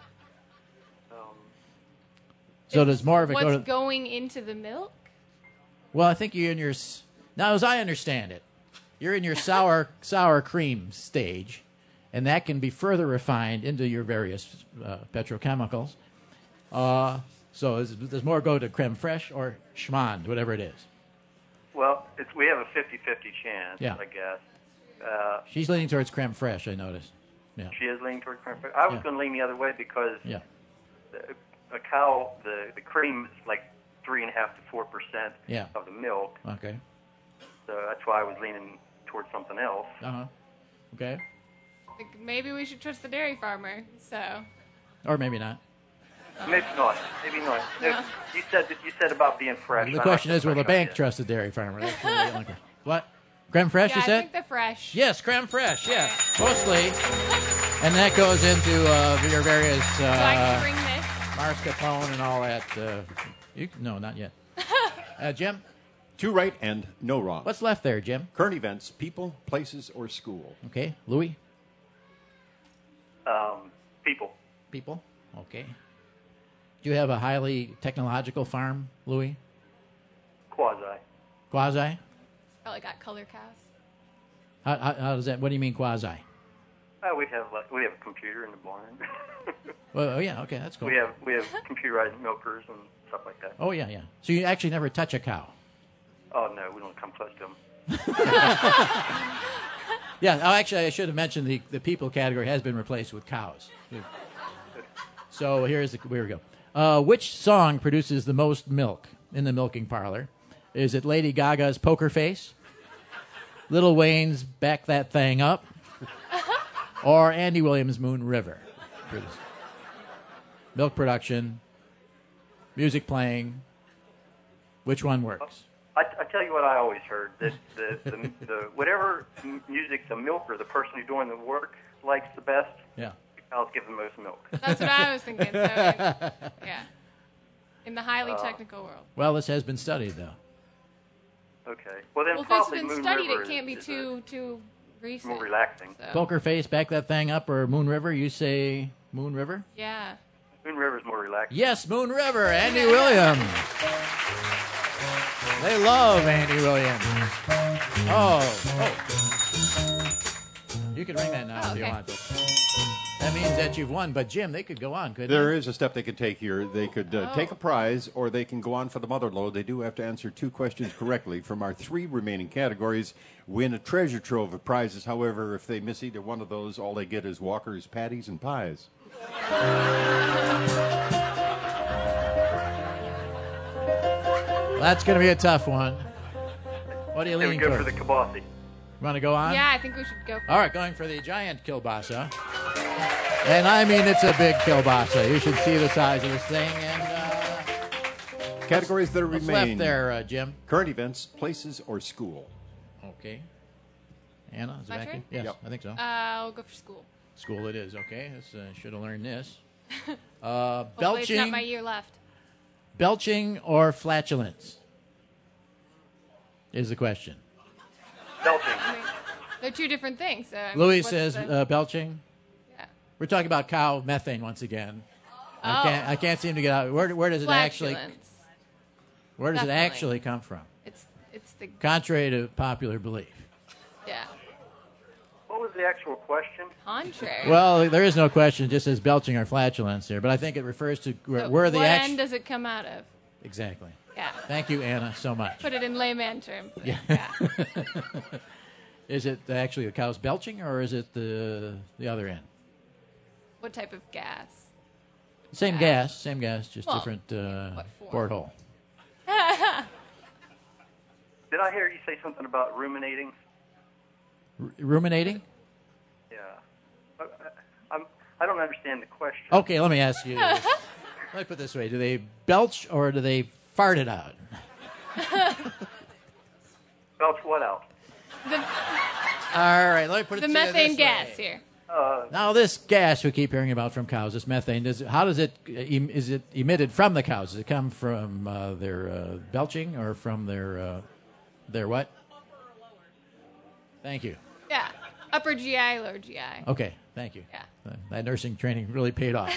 So does more of it What's go to... going into the milk? Well, I think you're in your... Now, as I understand it, you're in your sour cream stage, and that can be further refined into your various petrochemicals. So So does more go to creme fraiche or schmand, whatever it is? Well, we have a 50-50 chance, Yeah. I guess. She's leaning towards creme fraiche, I noticed. Yeah. She is leaning toward creme fraiche. I was Yeah. going to lean the other way because Yeah. a cow, the cream is like 3.5 to 4% Yeah. of the milk. Okay. So that's why I was leaning towards something else. Uh-huh. Okay. Like, maybe we should trust the dairy farmer. So. Or maybe not. Maybe not. Maybe not. No, you said about being fresh. The I question like is, will the fresh bank idea. trust the dairy farmer? That's really the only question. What? Creme fraiche, Yeah, you I said? think the fresh. Yes, creme fraiche, yes. Mostly. And that goes into your various So I can bring this. mascarpone and all that. No, not yet. Jim? 2 right and no wrong. What's left there, Jim? Current events, people, places, or school. Okay. Louis? People. People? Okay. Do you have a highly technological farm, Louis? Quasi. Quasi? Probably got color cows. How does that? What do you mean quasi? We have a computer in the barn. Well, oh yeah, okay, that's cool. We have computerized milkers and stuff like that. Oh yeah, yeah. So you actually never touch a cow? Oh no, we don't come close to them. Yeah. Oh, actually, I should have mentioned the people category has been replaced with cows. So here we go. Which song produces the most milk in the milking parlor? Is it Lady Gaga's Poker Face, Lil Wayne's Back That Thing Up, or Andy Williams' Moon River? Milk production, music playing. Which one works? I tell you what I always heard, that the whatever music the milker, the person who's doing the work, likes the best, Yeah. the cows give the most milk. That's what I was thinking. So, yeah. In the highly technical world. Well, this has been studied, though. Okay. Well, then Well, if it's probably been Moon studied, River it can't be is too recent. more relaxing. So. Poker Face, Back That Thing Up, or Moon River? You say Moon River? Yeah. Moon River's more relaxing. Yes, Moon River, Andy Williams. They love Andy Williams. Oh. You can ring that now if you want. That means that you've won. But, Jim, they could go on, couldn't There they? is a step they could take here. They could take a prize, or they can go on for the mother lode. They do have to answer 2 questions correctly from our 3 remaining categories. Win a treasure trove of prizes. However, if they miss either one of those, all they get is Walker's patties and pies. That's going to be a tough one. What are you They would leaning go towards? for the kibasi. You want to go on? Yeah, I think we should go for All right, going for the giant kielbasa. And I mean, it's a big kielbasa. You should see the size of this thing. And Categories that what's remain. left there, Jim? Current events, places, or school. Okay. Anna, is it My back in? turn? Yes, Yep. I think so. I'll go for school. School it is. Okay, should have learned this. Hopefully it's not my year left. Belching or flatulence is the question. Belching. They're 2 different things. So, I mean, Louis what's says the- belching. Yeah. We're talking about cow methane once again. Oh. I can't seem to get out. Where does it actually? Flatulence. Where does Definitely. it actually come from? It's the Contrary to popular belief. yeah. What was the actual question? Contrary. Well, there is no question. It just says belching or flatulence here, but I think it refers to So where the what actual. end does it come out of? Exactly. Yeah. Thank you, Anna, so much. Put it in layman terms. Yeah. Is it actually the cow's belching, or is it the other end? What type of gas? Same gas, just Well, different what form? porthole. Did I hear you say something about ruminating? Ruminating? Yeah. I don't understand the question. Okay, let me ask you. Let me put it this way: do they belch or do they fart it out? Belch what out? All right, let me put it The to you methane this gas way. here. Now, this gas we keep hearing about from cows, this methane, is it emitted from the cows? Does it come from their belching or from their what? Thank you. Yeah. Upper GI, lower GI. Okay, thank you. Yeah. That nursing training really paid off.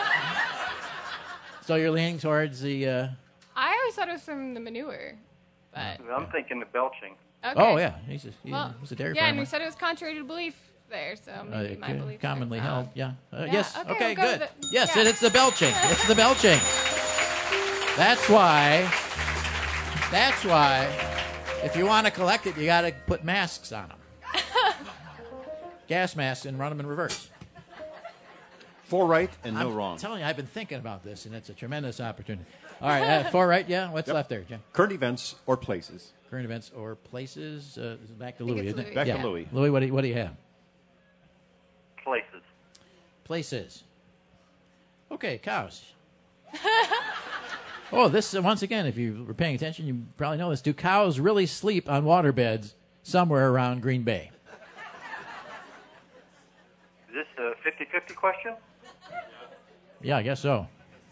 So you're leaning towards the... I always thought it was from the manure, but I'm thinking the belching. okay. Oh, yeah. He's a dairy yeah, farmer. and we said it was contrary to belief there, so maybe my belief. Commonly held, yeah. Yeah, Yes, okay, okay, we'll go good. with it. Yes, Yeah. it's the belching. It's the belching. That's why, if you want to collect it, you got to put masks on them. Gas masks and run them in reverse. 4 right and no wrong. I'm telling you, I've been thinking about this, and it's a tremendous opportunity. All right, 4 right, yeah? What's left there, Jim? Current events or places. Current events or places. Back to Louis, isn't it? Back to Louis. Louis, what do you have? Places. Places. Okay, cows. Oh, this, once again, if you were paying attention, you probably know this. Do cows really sleep on waterbeds somewhere around Green Bay? Is this a 50-50 question? Yeah, I guess so.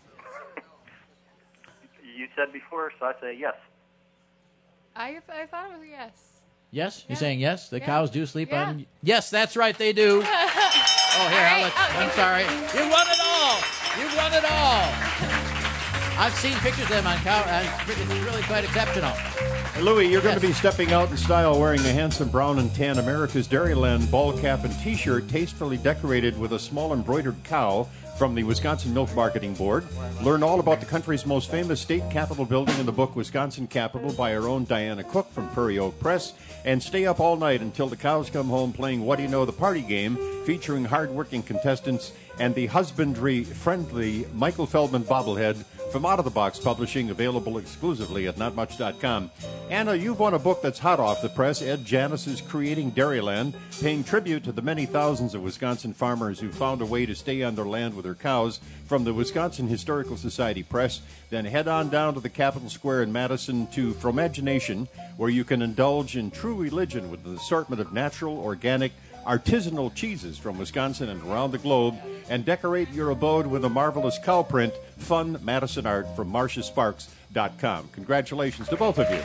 You said before, so I say yes. I thought it was a yes. Yes? You're saying yes? The Yeah. cows do sleep Yeah. on... Yes, that's right, they do. Oh, here, I'm sorry. You won it all. You won it all. I've seen pictures of them on cow. It's really quite exceptional. Hey, Louis, you're going to be stepping out in style wearing a handsome brown and tan America's Dairyland ball cap and T-shirt tastefully decorated with a small embroidered cow from the Wisconsin Milk Marketing Board. Learn all about the country's most famous state capitol building in the book Wisconsin Capitol by our own Diana Cook from Prairie Oak Press. And stay up all night until the cows come home playing What Do You Know, the party game, featuring hard-working contestants and the husbandry-friendly Michael Feldman bobblehead from Out of the Box Publishing, available exclusively at notmuch.com. Anna, you've won a book that's hot off the press, Ed Janis's Creating Dairyland, paying tribute to the many thousands of Wisconsin farmers who found a way to stay on their land with their cows, from the Wisconsin Historical Society Press. Then head on down to the Capitol Square in Madison to Fromagination, where you can indulge in true religion with an assortment of natural, organic, artisanal cheeses from Wisconsin and around the globe, and decorate your abode with a marvelous cow print, fun Madison art from MarciaSparks.com. Congratulations to both of you.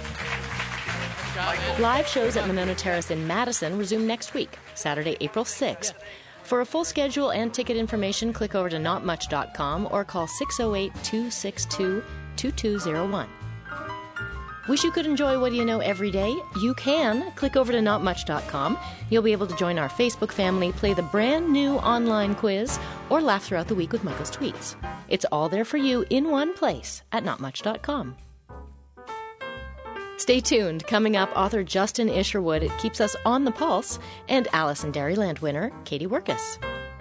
Live shows at Monona Terrace in Madison resume next week, Saturday, April 6th. For a full schedule and ticket information, click over to notmuch.com or call 608-262-2201. Wish you could enjoy What Do You Know every day? You can. Click over to notmuch.com. You'll be able to join our Facebook family, play the brand new online quiz, or laugh throughout the week with Michael's tweets. It's all there for you in one place at notmuch.com. Stay tuned. Coming up, author Justin Isherwood keeps us on the pulse, and Alice in Dairyland winner Katie Workus.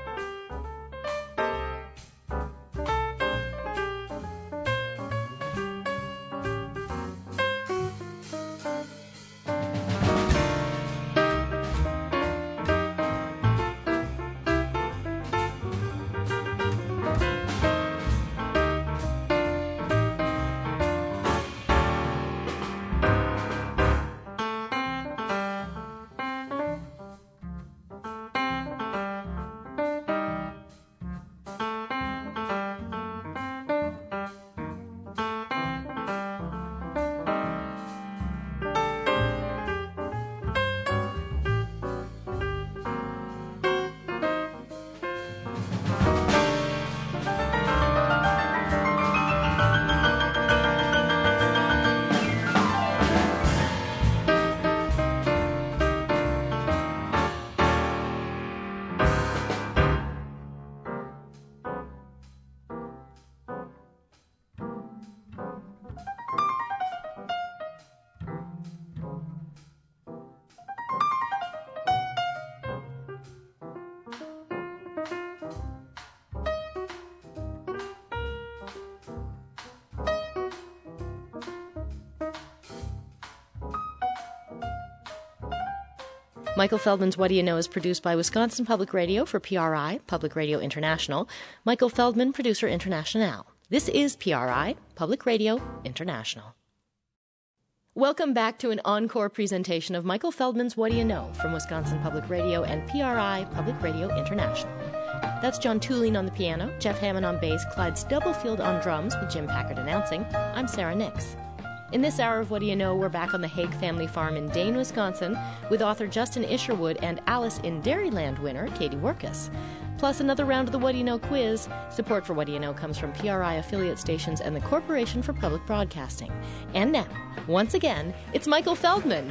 Michael Feldman's What Do You Know is produced by Wisconsin Public Radio for PRI, Public Radio International. Michael Feldman, producer international. This is PRI, Public Radio International. Welcome back to an encore presentation of Michael Feldman's What Do You Know from Wisconsin Public Radio and PRI, Public Radio International. That's John Tulane on the piano, Jeff Hammond on bass, Clyde Stubblefield on drums, with Jim Packard announcing. I'm Sarah Nix. In this hour of What Do You Know, we're back on the Hague Family Farm in Dane, Wisconsin, with author Justin Isherwood and Alice in Dairyland winner Katie Workus. Plus another round of the What Do You Know quiz. Support for What Do You Know comes from PRI affiliate stations and the Corporation for Public Broadcasting. And now, once again, it's Michael Feldman.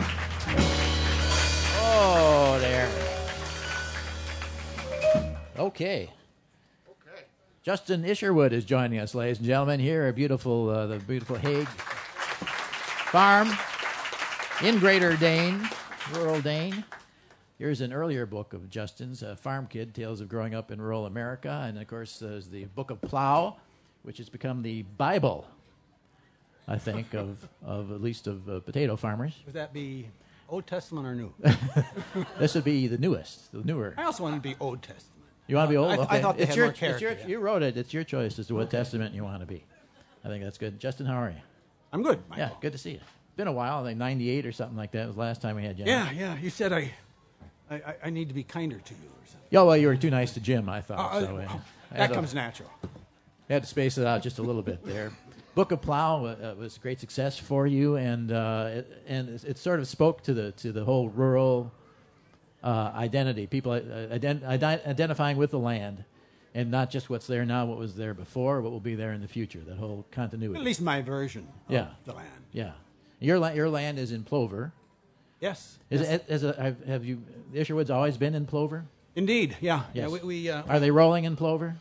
Oh, there. Okay. Justin Isherwood is joining us, ladies and gentlemen. Here at the beautiful Hague Farm in Greater Dane, rural Dane. Here's an earlier book of Justin's, Farm Kid, Tales of Growing Up in Rural America. And, of course, there's the Book of Plow, which has become the Bible, I think, of at least of potato farmers. Would that be Old Testament or New? This would be the newest, the newer. I also want to be Old Testament. You want to be old? Okay. I thought they had more character. You wrote it. It's your choice as to what testament you want to be. I think that's good. Justin, how are you? I'm good, Michael. Yeah, good to see you. Been a while. I think 98 or something like that was the last time we had you. Yeah. You said I need to be kinder to you or something. Yeah, well, you were too nice to Jim, I thought. That comes natural. I had to space it out just a little bit there. Book of Plow was a great success for you, and it sort of spoke to the whole rural identity. People identifying with the land, and not just what's there now, what was there before, what will be there in the future. That whole continuity. At least my version of the land. Yeah, your land is in Plover. Yes. Have you the Isherwoods always been in Plover? Indeed. Yeah. Yes. Yeah. Are they rolling in Plover?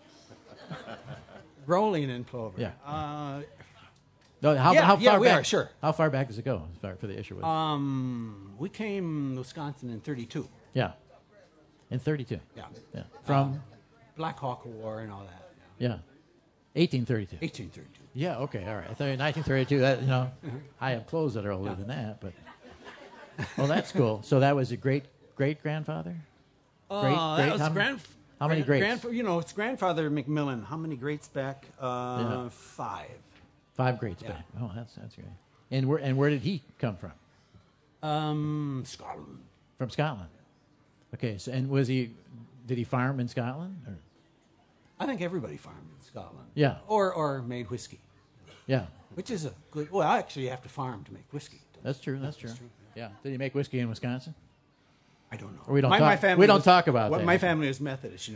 Rolling in Plover. Yeah. How far back? We are, sure. How far back does it go for the Isherwoods? We came to Wisconsin in 32. Yeah. In 32. Yeah. From Black Hawk War and all that. Yeah. 1832. 1832. Yeah. Okay. All right. I thought 1932. That I have clothes that are older than that, but well, that's cool. So that was a great grandfather. That was How many greats? It's grandfather McMillan. How many greats back? 5. 5 greats back. Oh, that's great. And where did he come from? Scotland. From Scotland. Okay. So did he farm in Scotland? Or? I think everybody farmed in Scotland. Yeah. Or made whiskey. Yeah. Which is a good. Well, actually, you have to farm to make whiskey. That's true. Yeah. Did he make whiskey in Wisconsin? I don't know. Or we don't talk about that. My family is Methodist,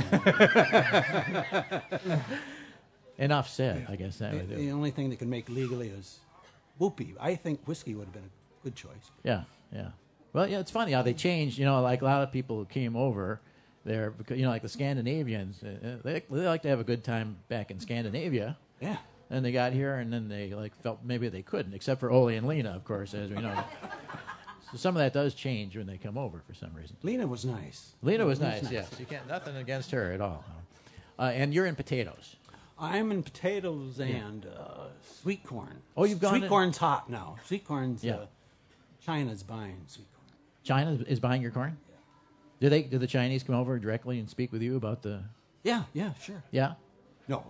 Enough said, I guess that would do. The only thing that can make legally is whoopee. I think whiskey would have been a good choice. Yeah. Well, it's funny how they changed. Like a lot of people who came over there, because like the Scandinavians, they like to have a good time back in Scandinavia. Yeah. And they got here, and then they felt maybe they couldn't, except for Ole and Lena, of course, as we know. So some of that does change when they come over for some reason. Lena was nice. Lena was nice. Yes. You can't nothing against her at all. And you're in potatoes. I'm in potatoes and sweet corn. Oh, you've gone. Sweet corn's hot now. Sweet corn's. China's buying sweet corn. China is buying your corn. Do the Chinese come over directly and speak with you about the? Yeah, sure. Yeah. No.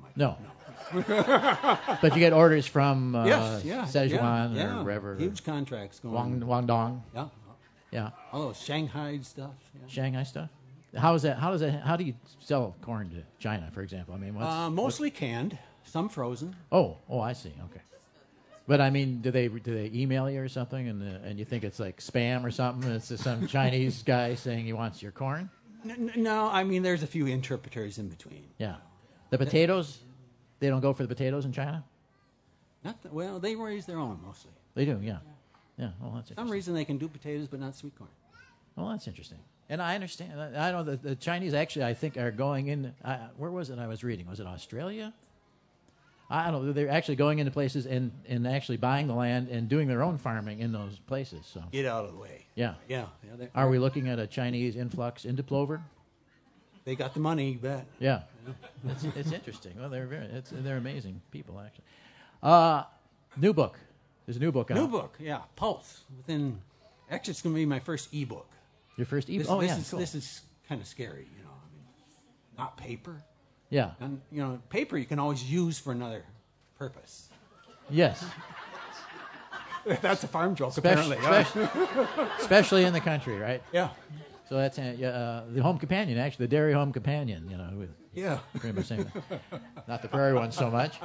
But you get orders from Szechuan or wherever. Huge contracts going. Guangdong. Yeah. All those Shanghai stuff. Yeah. Shanghai stuff. How do you sell corn to China, for example? I mean, mostly canned, some frozen. Oh, I see. Okay. But I mean, do they email you or something, and you think it's like spam or something? It's some Chinese guy saying he wants your corn? No, I mean there's a few interpreters in between. Yeah. The potatoes, they don't go for the potatoes in China? Well, they raise their own mostly. They do, yeah. Yeah, well, that's interesting. For some reason they can do potatoes but not sweet corn. Well, that's interesting. And I understand. I know the Chinese actually, I think, are going in. Where was it I was reading? Was it Australia? I don't know. They're actually going into places and actually buying the land and doing their own farming in those places. So get out of the way. Yeah. Are we looking at a Chinese influx into Plover? They got the money, you bet. Yeah. It's interesting. Well, they're amazing people, actually. New book. There's a new book out. New book, yeah. Pulse. Actually, it's going to be my first e-book. Your first e-book? Cool. This is kind of scary, not paper. Yeah. And, paper you can always use for another purpose. Yes. That's a farm joke, apparently. Especially in the country, right? Yeah. So that's the home companion, actually, the dairy home companion, Yeah. Pretty much same. Not the prairie one so much.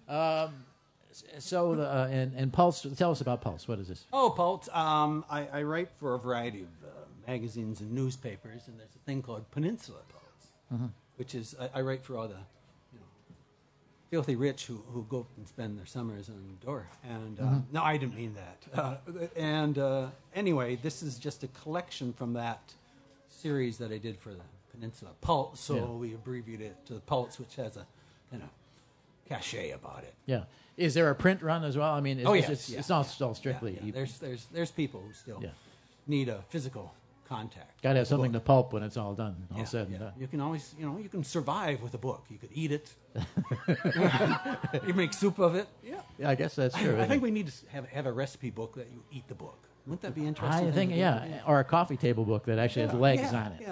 And Pulse, tell us about Pulse. What is this? Oh, Pulse. I write for a variety of magazines and newspapers, and there's a thing called Peninsula Pulse, which is I write for all the filthy rich who go and spend their summers on the door. And no, I didn't mean that. Anyway, this is just a collection from that series that I did for the Peninsula Pulse, so Yeah. we abbreviate it to the Pulse, which has a kind of cachet about it. Yeah. Is there a print run as well? I mean, it's not all strictly. Yeah. There's people who still need a physical contact. Got to have with the something book. to pulp when it's all done, all Yeah, said and yeah. done. You can always, you can survive with a book. You could eat it. You make soup of it. Yeah, I guess that's true. I think we need to have a recipe book that you eat the book. Wouldn't that be interesting? I think, or a coffee table book that actually has legs on it. Yeah.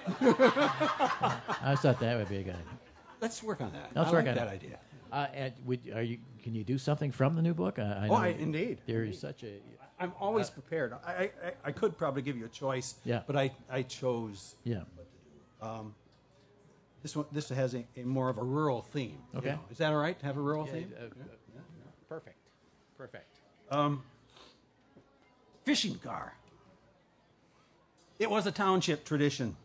I thought that would be a good idea. Let's work on that. Let's I work like on that it. idea. Can you do something from the new book? I know Indeed. There is such a. I'm always prepared. I could probably give you a choice. Yeah. But I chose. Yeah. This has a more of a rural theme. Okay. Is that all right to have a rural theme? Perfect. Fishing car. It was a township tradition.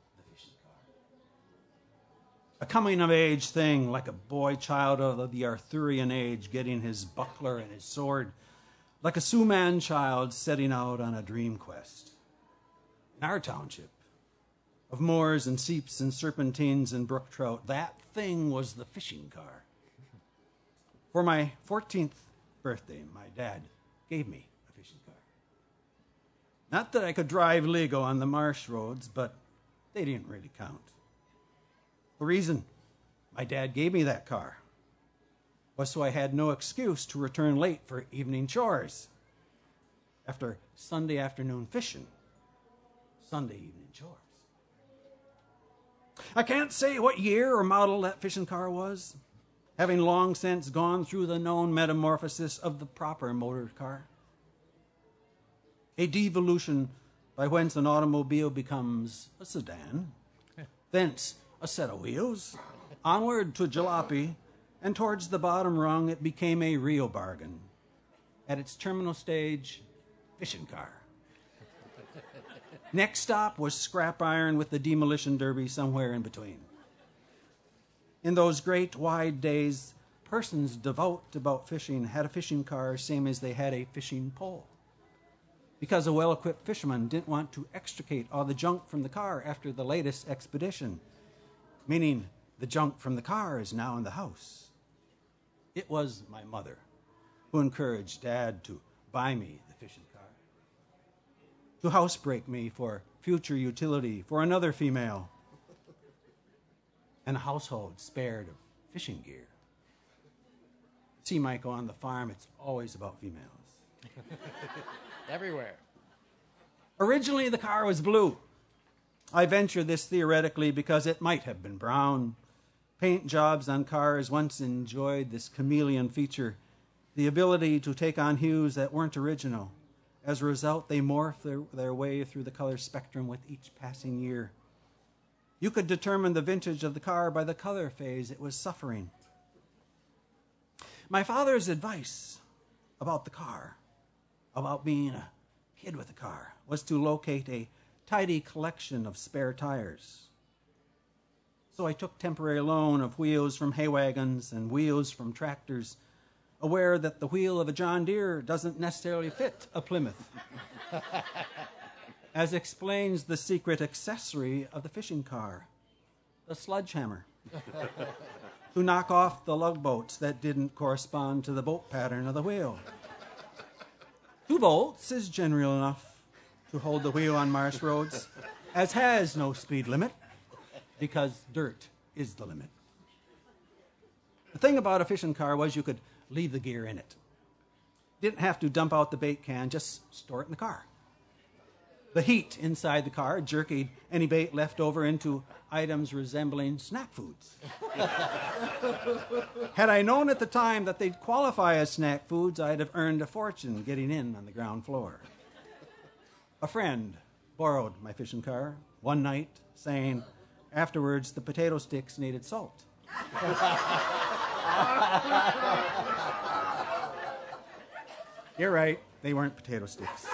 A coming-of-age thing, like a boy child of the Arthurian age getting his buckler and his sword, like a Sioux-man child setting out on a dream quest. In our township, of moors and seeps and serpentines and brook trout, that thing was the fishing car. For my 14th birthday, my dad gave me a fishing car. Not that I could drive legal on the marsh roads, but they didn't really count. The reason my dad gave me that car was so I had no excuse to return late for evening chores. After Sunday afternoon fishing, Sunday evening chores. I can't say what year or model that fishing car was, having long since gone through the known metamorphosis of the proper motor car. A devolution by whence an automobile becomes a sedan, thence a set of wheels, onward to jalopy, and towards the bottom rung it became a real bargain. At its terminal stage, fishing car. Next stop was scrap iron with the demolition derby somewhere in between. In those great wide days, persons devout about fishing had a fishing car same as they had a fishing pole. Because a well-equipped fisherman didn't want to extricate all the junk from the car after the latest expedition, meaning the junk from the car is now in the house. It was my mother who encouraged Dad to buy me the fishing car, to housebreak me for future utility for another female, and a household spared of fishing gear. See, Michael, on the farm, it's always about females. Everywhere. Originally, the car was blue. I venture this theoretically because it might have been brown. Paint jobs on cars once enjoyed this chameleon feature, the ability to take on hues that weren't original. As a result, they morphed their way through the color spectrum with each passing year. You could determine the vintage of the car by the color phase it was suffering. My father's advice about the car, about being a kid with a car, was to locate a tidy collection of spare tires. So I took temporary loan of wheels from hay wagons and wheels from tractors, aware that the wheel of a John Deere doesn't necessarily fit a Plymouth, as explains the secret accessory of the fishing car, the sledgehammer, to knock off the lug bolts that didn't correspond to the bolt pattern of the wheel. 2 bolts is general enough to hold the wheel on marsh roads, as has no speed limit, because dirt is the limit. The thing about a fishing car was you could leave the gear in it. Didn't have to dump out the bait can, just store it in the car. The heat inside the car jerked any bait left over into items resembling snack foods. Had I known at the time that they'd qualify as snack foods, I'd have earned a fortune getting in on the ground floor. A friend borrowed my fishing car one night, saying afterwards the potato sticks needed salt. You're right, they weren't potato sticks.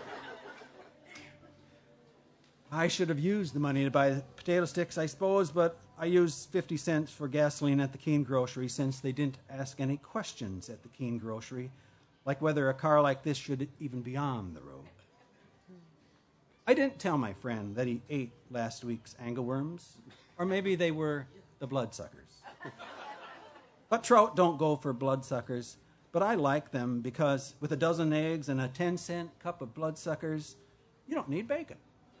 I should have used the money to buy the potato sticks, I suppose, but I used 50 cents for gasoline at the Keene Grocery since they didn't ask any questions at the Keene Grocery, like whether a car like this should even be on the road. I didn't tell my friend that he ate last week's angleworms, or maybe they were the bloodsuckers. But trout don't go for bloodsuckers, but I like them because with a dozen eggs and a 10-cent cup of bloodsuckers, you don't need bacon.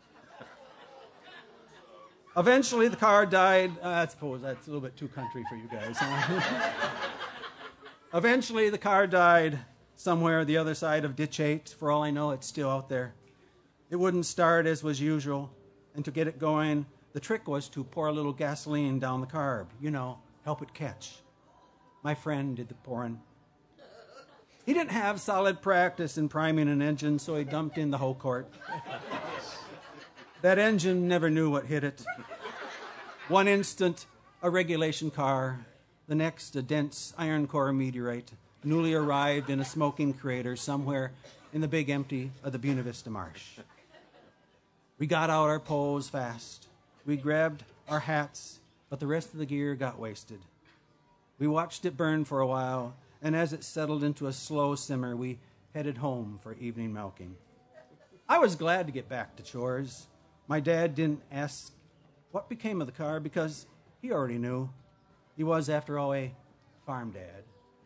Eventually, the car died. I suppose that's a little bit too country for you guys. Huh? Eventually, the car died somewhere the other side of Ditch 8. For all I know, it's still out there. It wouldn't start as was usual, and to get it going, the trick was to pour a little gasoline down the carb. You know, help it catch. My friend did the pouring. He didn't have solid practice in priming an engine, so he dumped in the whole quart. That engine never knew what hit it. One instant, a regulation car. The next, a dense iron core meteorite, newly arrived in a smoking crater somewhere in the big empty of the Buena Vista Marsh. We got out our poles fast. We grabbed our hats, but the rest of the gear got wasted. We watched it burn for a while, and as it settled into a slow simmer, we headed home for evening milking. I was glad to get back to chores. My dad didn't ask what became of the car because he already knew. He was, after all, a farm dad.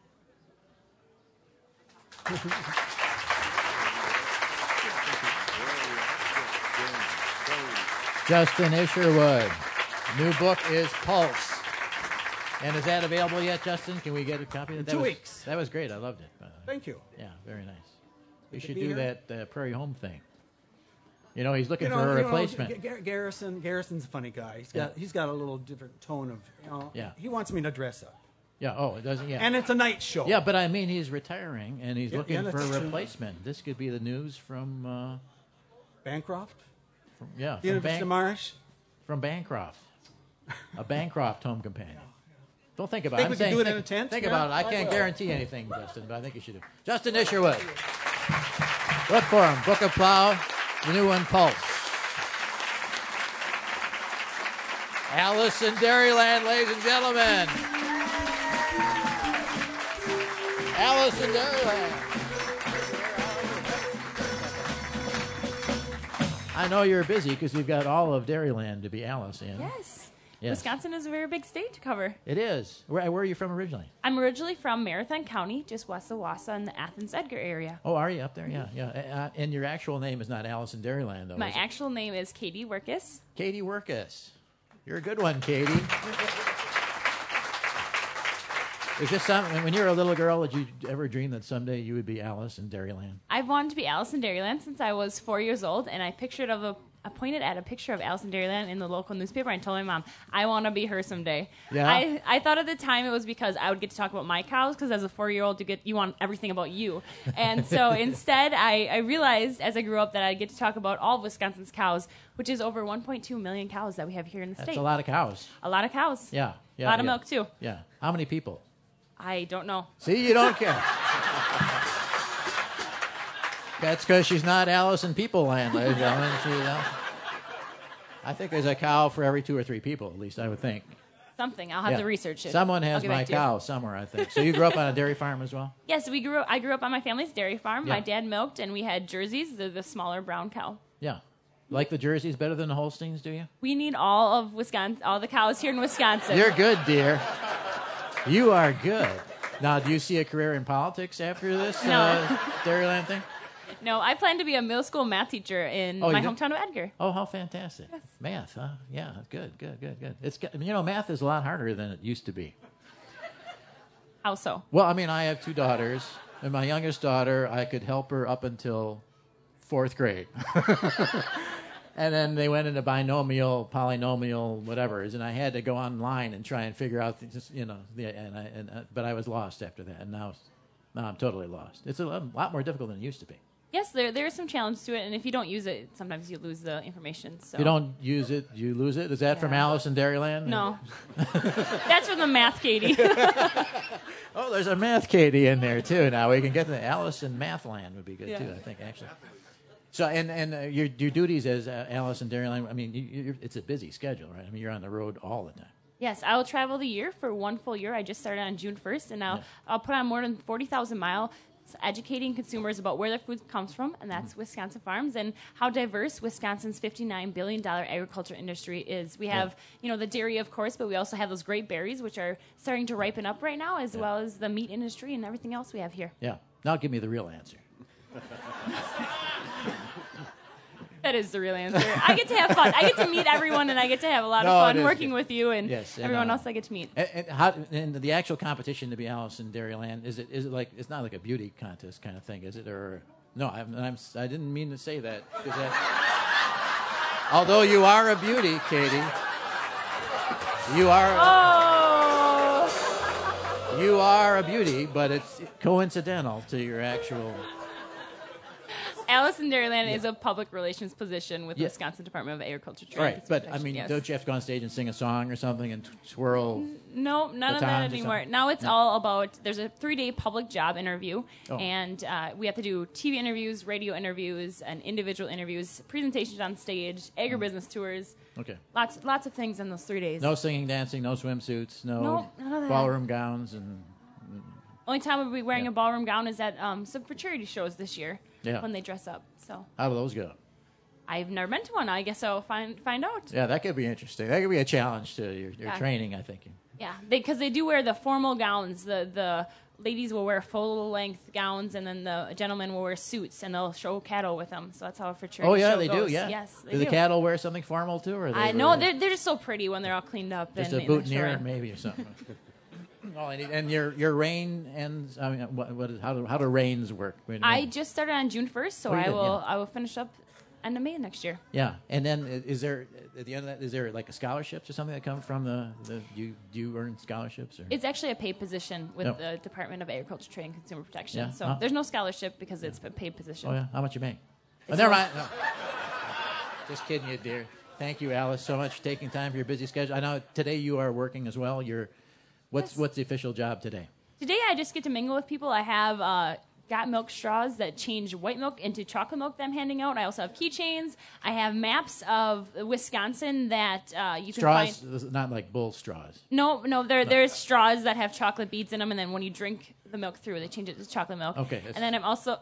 Justin Isherwood. New book is Pulse. And is that available yet, Justin? Can we get a copy of that? 2 weeks. That was great. I loved it. Thank you. Yeah, very nice. We Good to should be do here. that Prairie Home thing. You know, he's looking for a replacement. Garrison's a funny guy. He's got a little different tone of, Yeah. He wants me to dress up. Yeah, oh, it doesn't, yeah. And it's a night show. Yeah, but I mean, he's retiring, and he's Yeah, looking for that's a true. replacement. This could be the news from... Bancroft? From Buena Vista Marsh? From Bancroft. A Bancroft home companion. Don't think about Think it. we could do it in a tent? Think Yeah, about it. I I can't will. guarantee anything, Justin, but I think you should do. Justin Isherwood. Look for him. Book of Plow, the new one, Pulse. Alice in Dairyland, ladies and gentlemen. Alice in Dairyland. I know you're busy because you've got all of Dairyland to be Alice in. Yes. Yes. Wisconsin is a very big state to cover. It is. Where are you from originally? I'm originally from Marathon County, just west of Wausau in the Athens-Edgar area. Oh, are you up there? Yeah, yeah. And your actual name is not Alice in Dairyland, though. My is it? actual name is Katie Workus. Katie Workus. You're a good one, Katie. Is this something, when you were a little girl, did you ever dream that someday you would be Alice in Dairyland? I've wanted to be Alice in Dairyland since I was 4 years old, and I pointed at a picture of Alice in Dairyland in the local newspaper and told my mom, I want to be her someday. Yeah? I thought at the time it was because I would get to talk about my cows, because as a 4-year-old, you want everything about you. And so instead, I realized as I grew up that I'd get to talk about all of Wisconsin's cows, which is over 1.2 million cows that we have here in the state. That's a lot of cows. A lot of cows. Yeah. A lot of milk, too. Yeah. How many people? I don't know. See, you don't care. That's because she's not Alice in People Land, ladies and gentlemen. I think there's a cow for every 2 or 3 people, at least I would think. Something. I'll have to research it. Someone I'll has get my back to you. cow somewhere, I think. So you grew up on a dairy farm as well? Yes, I grew up on my family's dairy farm. Yeah. My dad milked, and we had Jerseys, the smaller brown cow. Yeah. Like the Jerseys better than the Holsteins, do you? We need all of Wisconsin, all the cows here in Wisconsin. You're good, dear. You are good. Now, do you see a career in politics after this No. Dairyland thing? No, I plan to be a middle school math teacher in Oh, my you do? hometown of Edgar. Oh, how fantastic. Yes. Math, huh? Yeah, good. It's, math is a lot harder than it used to be. How so? Well, I have 2 daughters, and my youngest daughter, I could help her up until 4th grade. And then they went into binomial, polynomial, whatever, and I had to go online and try and figure out, but I was lost after that, and now I'm totally lost. It's a lot more difficult than it used to be. Yes, there is some challenge to it, and if you don't use it, sometimes you lose the information. So. If you don't use it, you lose it? Is that from Alice in Dairyland? No. That's from the math, Katie. Oh, there's a math Katie in there, too. Now we can get to Alice in Mathland would be good, too, I think, actually. So, and your duties as Alice in Dairyland, it's a busy schedule, right? You're on the road all the time. Yes, I will travel the year for 1 full year. I just started on June 1st, and I'll put on more than 40,000 mile educating consumers about where their food comes from, and that's Wisconsin farms, and how diverse Wisconsin's $59 billion agriculture industry is. We have, the dairy, of course, but we also have those great berries, which are starting to ripen up right now, as well as the meat industry and everything else we have here. Yeah. Now give me the real answer. That is the real answer. I get to have fun. I get to meet everyone, and I get to have a lot of fun working with you and everyone else I get to meet. And the actual competition to be Alice in Dairyland, is it like, it's not like a beauty contest kind of thing, is it? Or no, I didn't mean to say that. Although you are a beauty, Katie, you are a beauty, but it's coincidental to your actual. Alice in Dairyland is a public relations position with the Wisconsin Department of Agriculture, Trade, right? But I mean, don't you have to go on stage and sing a song or something and twirl? No, none of that anymore. Now it's all about. There's a 3-day public job interview, and we have to do TV interviews, radio interviews, and individual interviews, presentations on stage, agribusiness tours. Okay. Lots of things in those 3 days. No singing, dancing, no swimsuits, no none of that. Ballroom gowns, and only time we'll be wearing a ballroom gown is at some for charity shows this year when they dress up. So how do those go? I've never been to one. I guess I'll find out. Yeah, that could be interesting. That could be a challenge to your training, I think. Yeah, because they do wear the formal gowns. The ladies will wear full-length gowns, and then the gentlemen will wear suits, and they'll show cattle with them. So that's how for charity. Oh yeah, show they goes. do. Yeah. Yes, they do. The cattle wear something formal too, or I know they're just so pretty when they're all cleaned up. Just and a boutonniere, maybe, or something. And your reign ends. I mean, how do reigns work? I just started on June 1st, so I will finish up end of May next year. Yeah, and then is there at the end of that, is there like a scholarships or something that come from the do you earn scholarships? Or? It's actually a paid position with the Department of Agriculture, Trade, and Consumer Protection. So there's no scholarship because it's a paid position. Oh yeah, how much you make? Never mind. No. Just kidding you, dear. Thank you, Alice, so much for taking time for your busy schedule. I know today you are working as well. What's the official job today? Today I just get to mingle with people. I have Got Milk straws that change white milk into chocolate milk that I'm handing out. I also have keychains. I have maps of Wisconsin that you can find. Straws, not like bull straws. No, there's straws that have chocolate beads in them, and then when you drink the milk through, they change it to chocolate milk. Okay. And then I'm also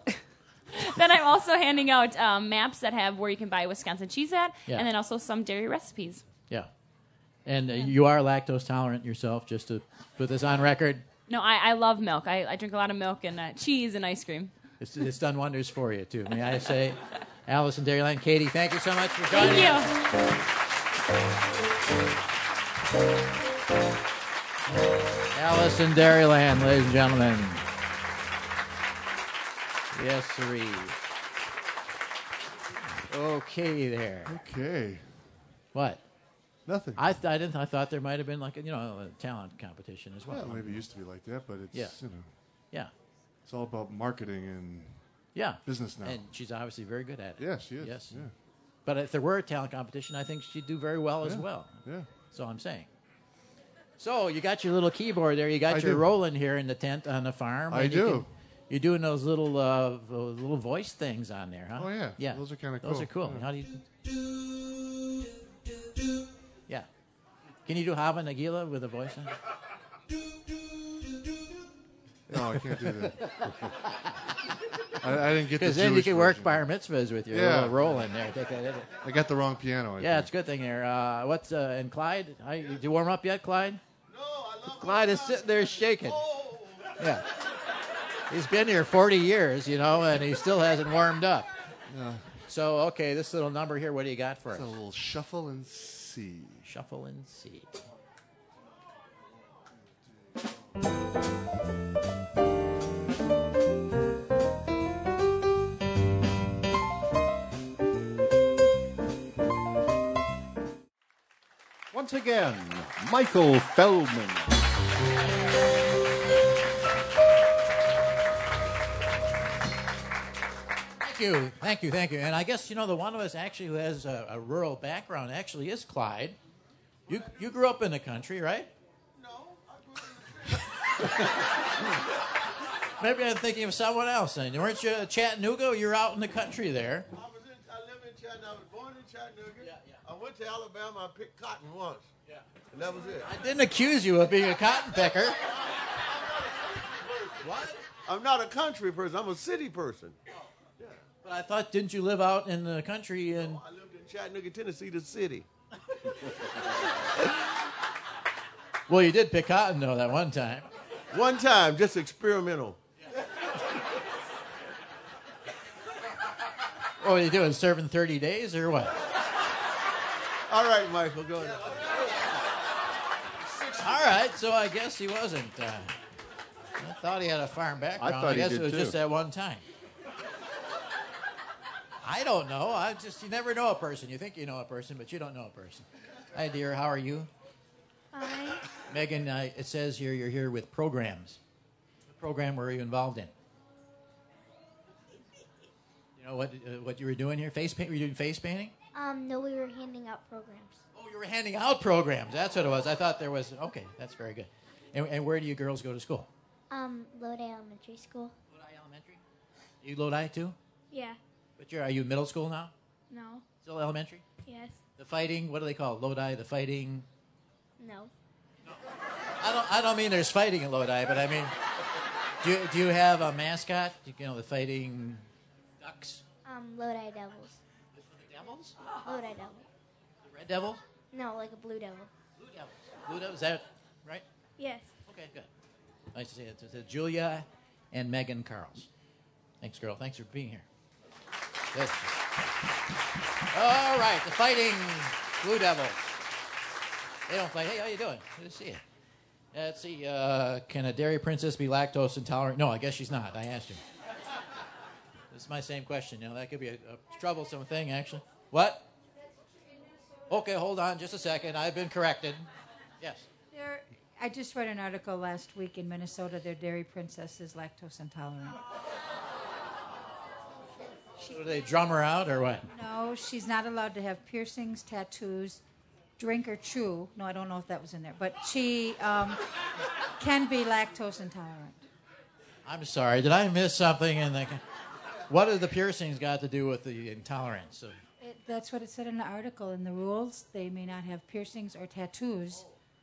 handing out maps that have where you can buy Wisconsin cheese at, and then also some dairy recipes. Yeah. And you are lactose tolerant yourself, just to put this on record. No, I love milk. I drink a lot of milk and cheese and ice cream. It's done wonders for you, too. May I say, Alice in Dairyland, Katie, thank you so much for joining us. Alice in Dairyland, ladies and gentlemen. Yes, sirree. Okay, there. Okay. What? Nothing. I thought there might have been like a talent competition as well. Well, maybe it used to be like that, but it's it's all about marketing and business now. And she's obviously very good at it. Yeah, she is. Yes. Yeah. But if there were a talent competition, I think she'd do very well as well. Yeah. So I'm saying. So you got your little keyboard there. You got your Roland here in the tent on the farm. I do. You're doing those little voice things on there, huh? Oh yeah. Yeah. Those are kind of cool. Those are cool. Yeah. How do you? Yeah. Can you do Hava Nagila with a voice on it? No, I can't do that. I didn't get the Because then you Jewish can work version. bar mitzvahs with your little Roland there. Take that in. I got the wrong piano. I think. It's a good thing there. And Clyde? Did you warm up yet, Clyde? No, I love Clyde is sitting there shaking. Yeah. He's been here 40 years, and he still hasn't warmed up. Yeah. So, okay, this little number here, what do you got for us? It's a little shuffle and C. Shuffle and C. Once again, Michael Feldman. Thank you. And I guess, the one of us actually who has a rural background actually is Clyde. You grew up in the country, right? No. Maybe I'm thinking of someone else. Then. Weren't you Chattanooga? You're out in the country there. I live in Chattanooga. I was born in Chattanooga. I went to Alabama. I picked cotton once. And that was it. I didn't accuse you of being a cotton picker. What? I'm not a country person. I'm a city person. But I thought, didn't you live out in the country? And I lived in Chattanooga, Tennessee, the city. Well, you did pick cotton, though, that one time. One time, just experimental. What were you doing, serving 30 days or what? All right, Michael, go ahead. All right, so I guess he wasn't. I thought he had a farm background. I thought he guess did it was too. just that one time. I don't know. You never know a person. You think you know a person, but you don't know a person. Hi, dear. How are you? Fine. Megan, it says here you're here with programs. What program were you involved in? You know what you were doing here? Face paint? Were you doing face painting? No, we were handing out programs. Oh, you were handing out programs. That's what it was. I thought there was. Okay, that's very good. And where do you girls go to school? Lodi Elementary School. Lodi Elementary? You Lodi too? Yeah. But are you middle school now? No. Still elementary? Yes. The fighting, what do they call it? Lodi, the fighting? No. I don't mean there's fighting in Lodi, but I mean, do you have a mascot? You know, the fighting ducks? Lodi Devils. The Devils? Lodi Devils. The Red Devils? No, like a blue devil. Blue Devils. Blue Devils, is that right? Yes. Okay, good. Nice to see it. It's Julia and Megan Carls. Thanks, girl. Thanks for being here. Good. All right, the fighting Blue Devils. They don't fight. Hey, how you doing? Good to see you. Let's see. Can a dairy princess be lactose intolerant? No, I guess she's not. I asked her. This is my same question. You know, that could be a troublesome thing, actually. What? Okay, hold on just a second. I've been corrected. Yes. I just read an article last week in Minnesota. Their dairy princess is lactose intolerant. Do they drum her out or what? No, she's not allowed to have piercings, tattoos, drink or chew. No, I don't know if that was in there. But she can be lactose intolerant. I'm sorry. Did I miss something? What have the piercings got to do with the intolerance? That's what it said in the article. In the rules, they may not have piercings or tattoos,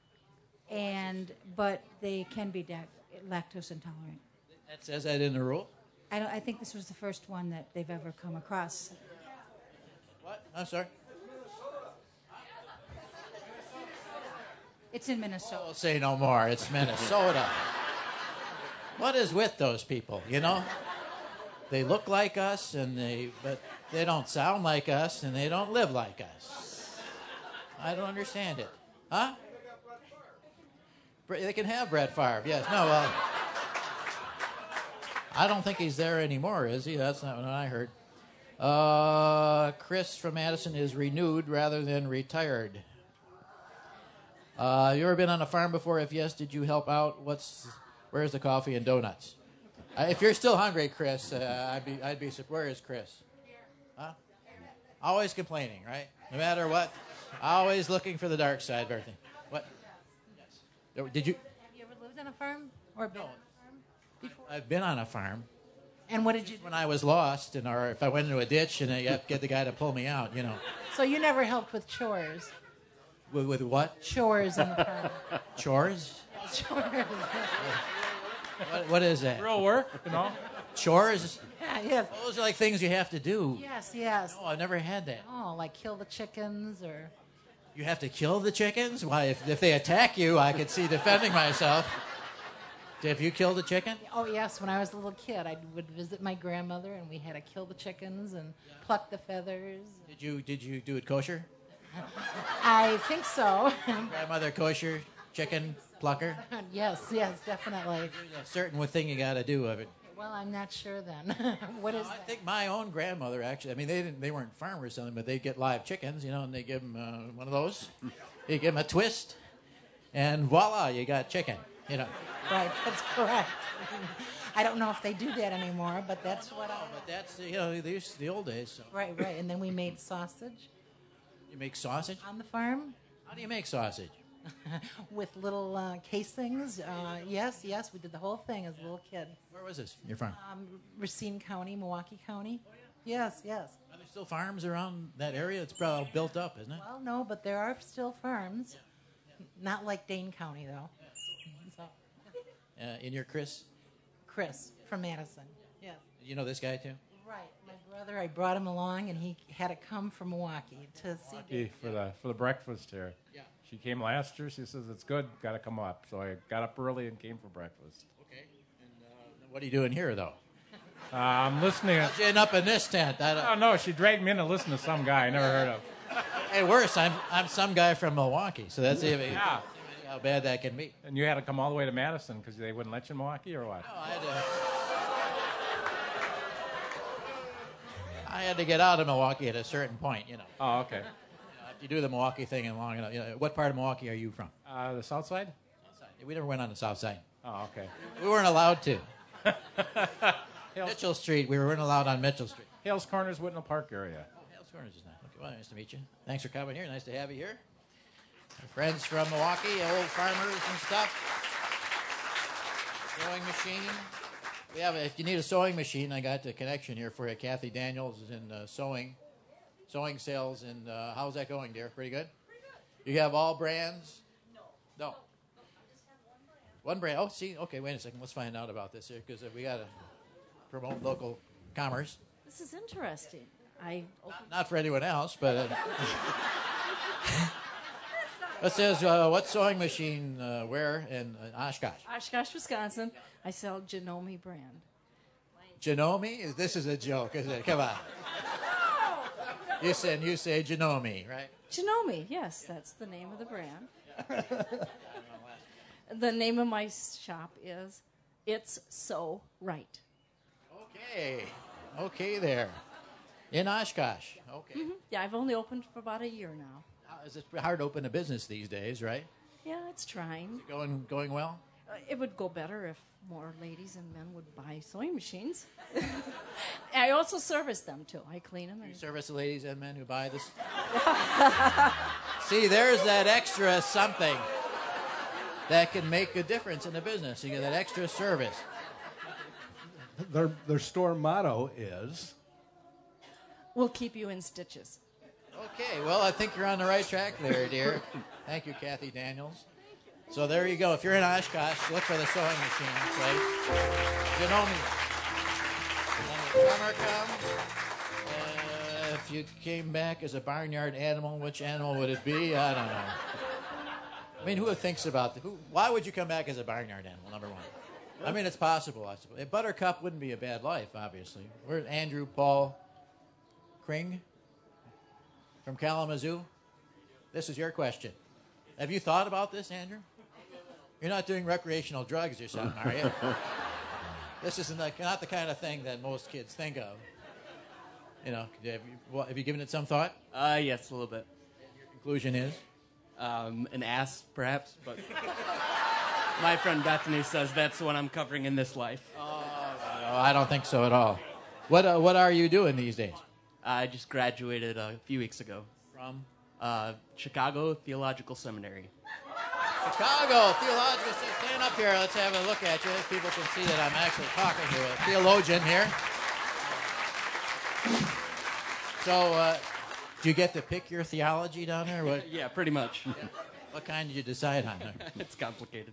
but they can be lactose intolerant. That says that in the rule? I think this was the first one that they've ever come across. What? I'm sorry. It's in Minnesota. Oh, say no more. It's Minnesota. What is with those people? You know, they look like us, but they don't sound like us, and they don't live like us. I don't understand it. Huh? They can have Brett Favre. Yes. No. I don't think he's there anymore, is he? That's not what I heard. Chris from Madison is renewed rather than retired. You ever been on a farm before? If yes, did you help out? Where's the coffee and donuts? If you're still hungry, Chris, I'd be. Where is Chris? Huh? Always complaining, right? No matter what, always looking for the dark side of everything. What? Yes. Did you? Have you ever lived on a farm or been on a farm before? I've been on a farm. And what did you? When I was lost, or if I went into a ditch and you have to get the guy to pull me out, you know. So you never helped with chores? With what? Chores on the farm. Chores? Chores. What is that? Real work, you know. Chores? Yeah, yes. Those are like things you have to do. Yes. No, I've never had that. Oh, like kill the chickens or... You have to kill the chickens? Why, if they attack you, I could see defending myself. Have you killed a chicken? Oh, yes. When I was a little kid, I would visit my grandmother, and we had to kill the chickens and pluck the feathers. Did you do it kosher? I think so. Grandmother kosher, chicken plucker? Yes, definitely. There's a certain thing you got to do of it. Well, I'm not sure then. What is that? I think my own grandmother, actually, I mean, they weren't farmers or something, but they get live chickens, you know, and they give them one of those. You give them a twist, and voila, you got chicken, you know. Right, that's correct. I don't know if they do that anymore, but that's what I... But that's, you know, the old days. So. Right, and then we made sausage. You make sausage? On the farm. How do you make sausage? With little casings. Yes, we did the whole thing as a little kid. Where was this, your farm? Racine County, Milwaukee County. Oh, yeah? Yes. Are there still farms around that area? It's probably all built up, isn't it? Well, no, but there are still farms. Yeah. Not like Dane County, though. So. In your Chris? Chris. From Madison, yes. You know this guy too? Right. My brother, I brought him along, and he had to come from Milwaukee to see Milwaukee for the breakfast here. Yeah. She came last year. She says it's good. Got to come up. So I got up early and came for breakfast. Okay. And what are you doing here, though? I'm listening. How'd you end up in this tent? Oh no, she dragged me in to listen to some guy I never heard of. Hey, worse, I'm some guy from Milwaukee, so that's even Yeah. how bad that can be. And you had to come all the way to Madison because they wouldn't let you in Milwaukee, or what? No, I had to get out of Milwaukee at a certain point, you know. Oh, okay. If you do the Milwaukee thing in long enough, what part of Milwaukee are you from? The south side? We never went on the south side. Oh, okay. We weren't allowed to. Mitchell Street, we weren't allowed on Mitchell Street. Hales Corners, Whitnell Park area. Oh, Hales Corners is nice. Okay, well, nice to meet you. Thanks for coming here. Nice to have you here. Our friends from Milwaukee, old farmers and stuff. Sewing machine. We have, if you need a sewing machine, I got the connection here for you. Kathy Daniels is in sewing sales, and how's that going, dear? Pretty good? You have all brands? No. One brand. Oh, see, okay, wait a second. Let's find out about this here, because we got to promote local commerce. This is interesting. Not for anyone else, but... It says, what sewing machine where in Oshkosh? Oshkosh, Wisconsin. I sell Janome brand. Janome? This is a joke, isn't it? Come on. You say Janome, right? Janome, yes, that's the name of the brand. The name of my shop is It's So Right. Okay there. In Oshkosh. Okay. Mm-hmm. Yeah, I've only opened for about a year now. It's hard to open a business these days, right? Yeah, it's trying. Is it going well? It would go better if more ladies and men would buy sewing machines. I also service them, too. I clean them. You service the ladies and men who buy this? See, there's that extra something that can make a difference in the business. You get that extra service. Their store motto is... We'll keep you in stitches. Okay, well, I think you're on the right track there, dear. Thank you, Kathy Daniels. So there you go. If you're in Oshkosh, look for the sewing machine place. Janome. When the summer comes, if you came back as a barnyard animal, which animal would it be? I don't know. I mean, who thinks about why would you come back as a barnyard animal, number one? I mean, it's possible, I suppose. Buttercup wouldn't be a bad life, obviously. Where's Andrew Paul Kring? From Kalamazoo? This is your question. Have you thought about this, Andrew? You're not doing recreational drugs or something, are you? This isn't not the kind of thing that most kids think of. You know, have you given it some thought? Yes, a little bit. Your conclusion is? An ass, perhaps, but my friend Bethany says that's what I'm covering in this life. No, I don't think so at all. What are you doing these days? I just graduated a few weeks ago. From? Chicago Theological Seminary. Chicago Theological Seminary. Stand up here. Let's have a look at you. People can see that I'm actually talking to a theologian here. So, do you get to pick your theology down there? What? Yeah, pretty much. Yeah. What kind did you decide on? It's complicated.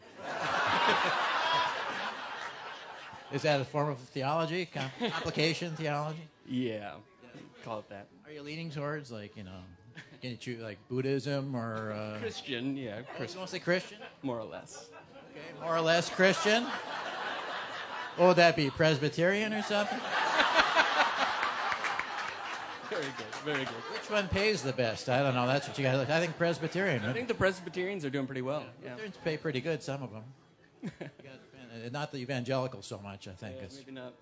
Is that a form of theology? Complication theology? Yeah. Call it that. Are you leaning towards, can you choose, Buddhism or... Christian, yeah. Christian. Mostly Christian? More or less. Okay, more or less Christian. What would that be, Presbyterian or something? Very good, very good. Which one pays the best? I don't know. That's what you got to look. I think Presbyterian. I think the Presbyterians are doing pretty well. Yeah. Presbyterians pay pretty good, some of them. Not the evangelicals so much, I think. Yeah, maybe not.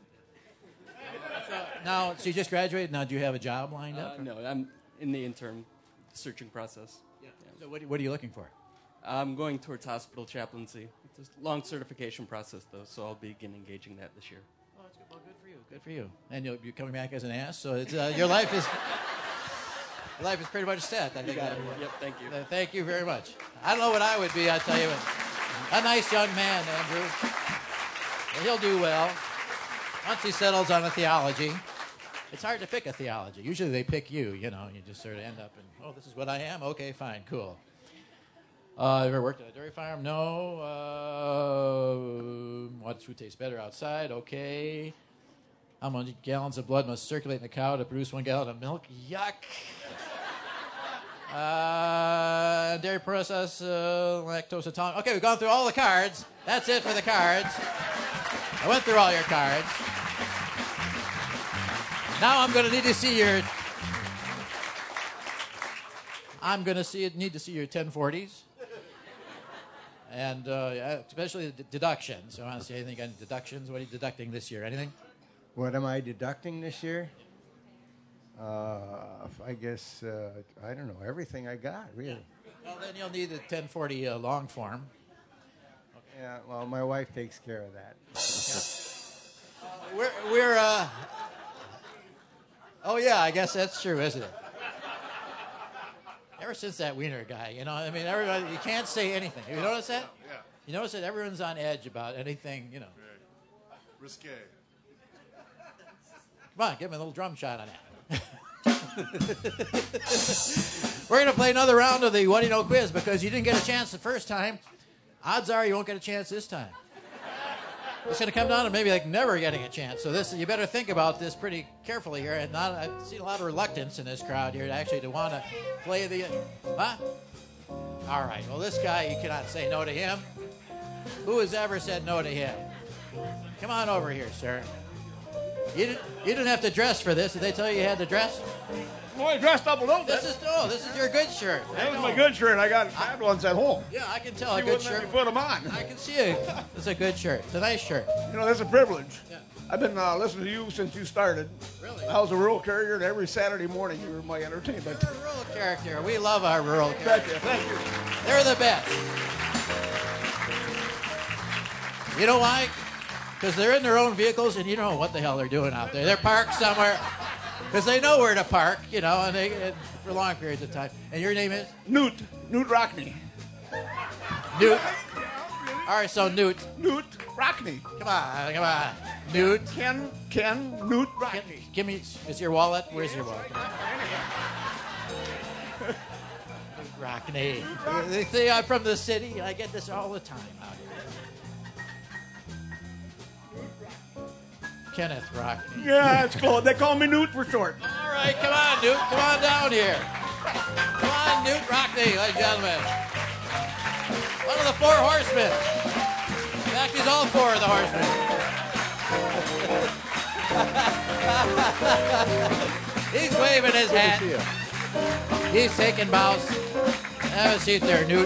Now, so you just graduated. Now, do you have a job lined up? No, I'm in the interim searching process. Yeah. So what are you looking for? I'm going towards hospital chaplaincy. It's a long certification process, though, so I'll begin engaging that this year. Oh, that's good. Well, good for you. Good for you. And you'll be coming back as an ass, so it's, your life is pretty much set. I think. Yep, thank you. Thank you very much. I don't know what I would be, I tell you. A nice young man, Andrew. He'll do well. Once he settles on a theology, it's hard to pick a theology. Usually they pick you, you just sort of end up in, this is what I am? Okay, fine, cool. Ever worked at a dairy farm? No. What food tastes better outside? Okay. How many gallons of blood must circulate in a cow to produce 1 gallon of milk? Yuck. Dairy process, lactose intolerant. Okay, we've gone through all the cards. That's it for the cards. I went through all your cards. Now I'm going to need to see your. Need to see your 1040s. And especially the deductions. I want to see anything on deductions. What are you deducting this year? Anything? What am I deducting this year? I guess, I don't know, everything I got, really. Well, then you'll need the 1040 long form. Yeah, well, my wife takes care of that. Oh, yeah, I guess that's true, isn't it? Ever since that Wiener guy, everybody, you can't say anything. You notice that? Yeah. You notice that everyone's on edge about anything, Risque. Come on, give me a little drum shot on that. We're going to play another round of the What Do You Know quiz because you didn't get a chance the first time. Odds are you won't get a chance this time. It's going to come down to maybe never getting a chance. So you better think about this pretty carefully here. And I've seen a lot of reluctance in this crowd here to want to play the... Huh? All right. Well, this guy, you cannot say no to him. Who has ever said no to him? Come on over here, sir. You didn't have to dress for this. Did they tell you had to dress? Well, I dressed up a little bit. This is your good shirt. That was my good shirt. I got bad ones at home. Yeah, I can tell. She A good wouldn't let shirt. me put them on. I can see it. It's a good shirt. It's a nice shirt. That's a privilege. Yeah. I've been listening to you since you started. Really? I was a rural carrier, and every Saturday morning you were my entertainment. You're a rural character. We love our rural characters. Thank you. They're the best. You know why? Because they're in their own vehicles, and you don't know what the hell they're doing out there. They're parked somewhere because they know where to park, and for long periods of time. And your name is? Newt Rockney. Newt. All right, so Newt. Newt Rockney. Come on. Newt. Ken Newt Rockney. Give me, is your wallet? Where's your wallet? Rockney. They say I'm from the city. I get this all the time out here. Kenneth Rockney. Yeah, that's cool. They call me Newt for short. All right, come on, Newt. Come on down here. Come on, Newt Rockney, ladies and gentlemen. One of the 4 horsemen. In fact, he's all 4 of the horsemen. He's waving his hat. He's taking bows. Have a seat there, Newt.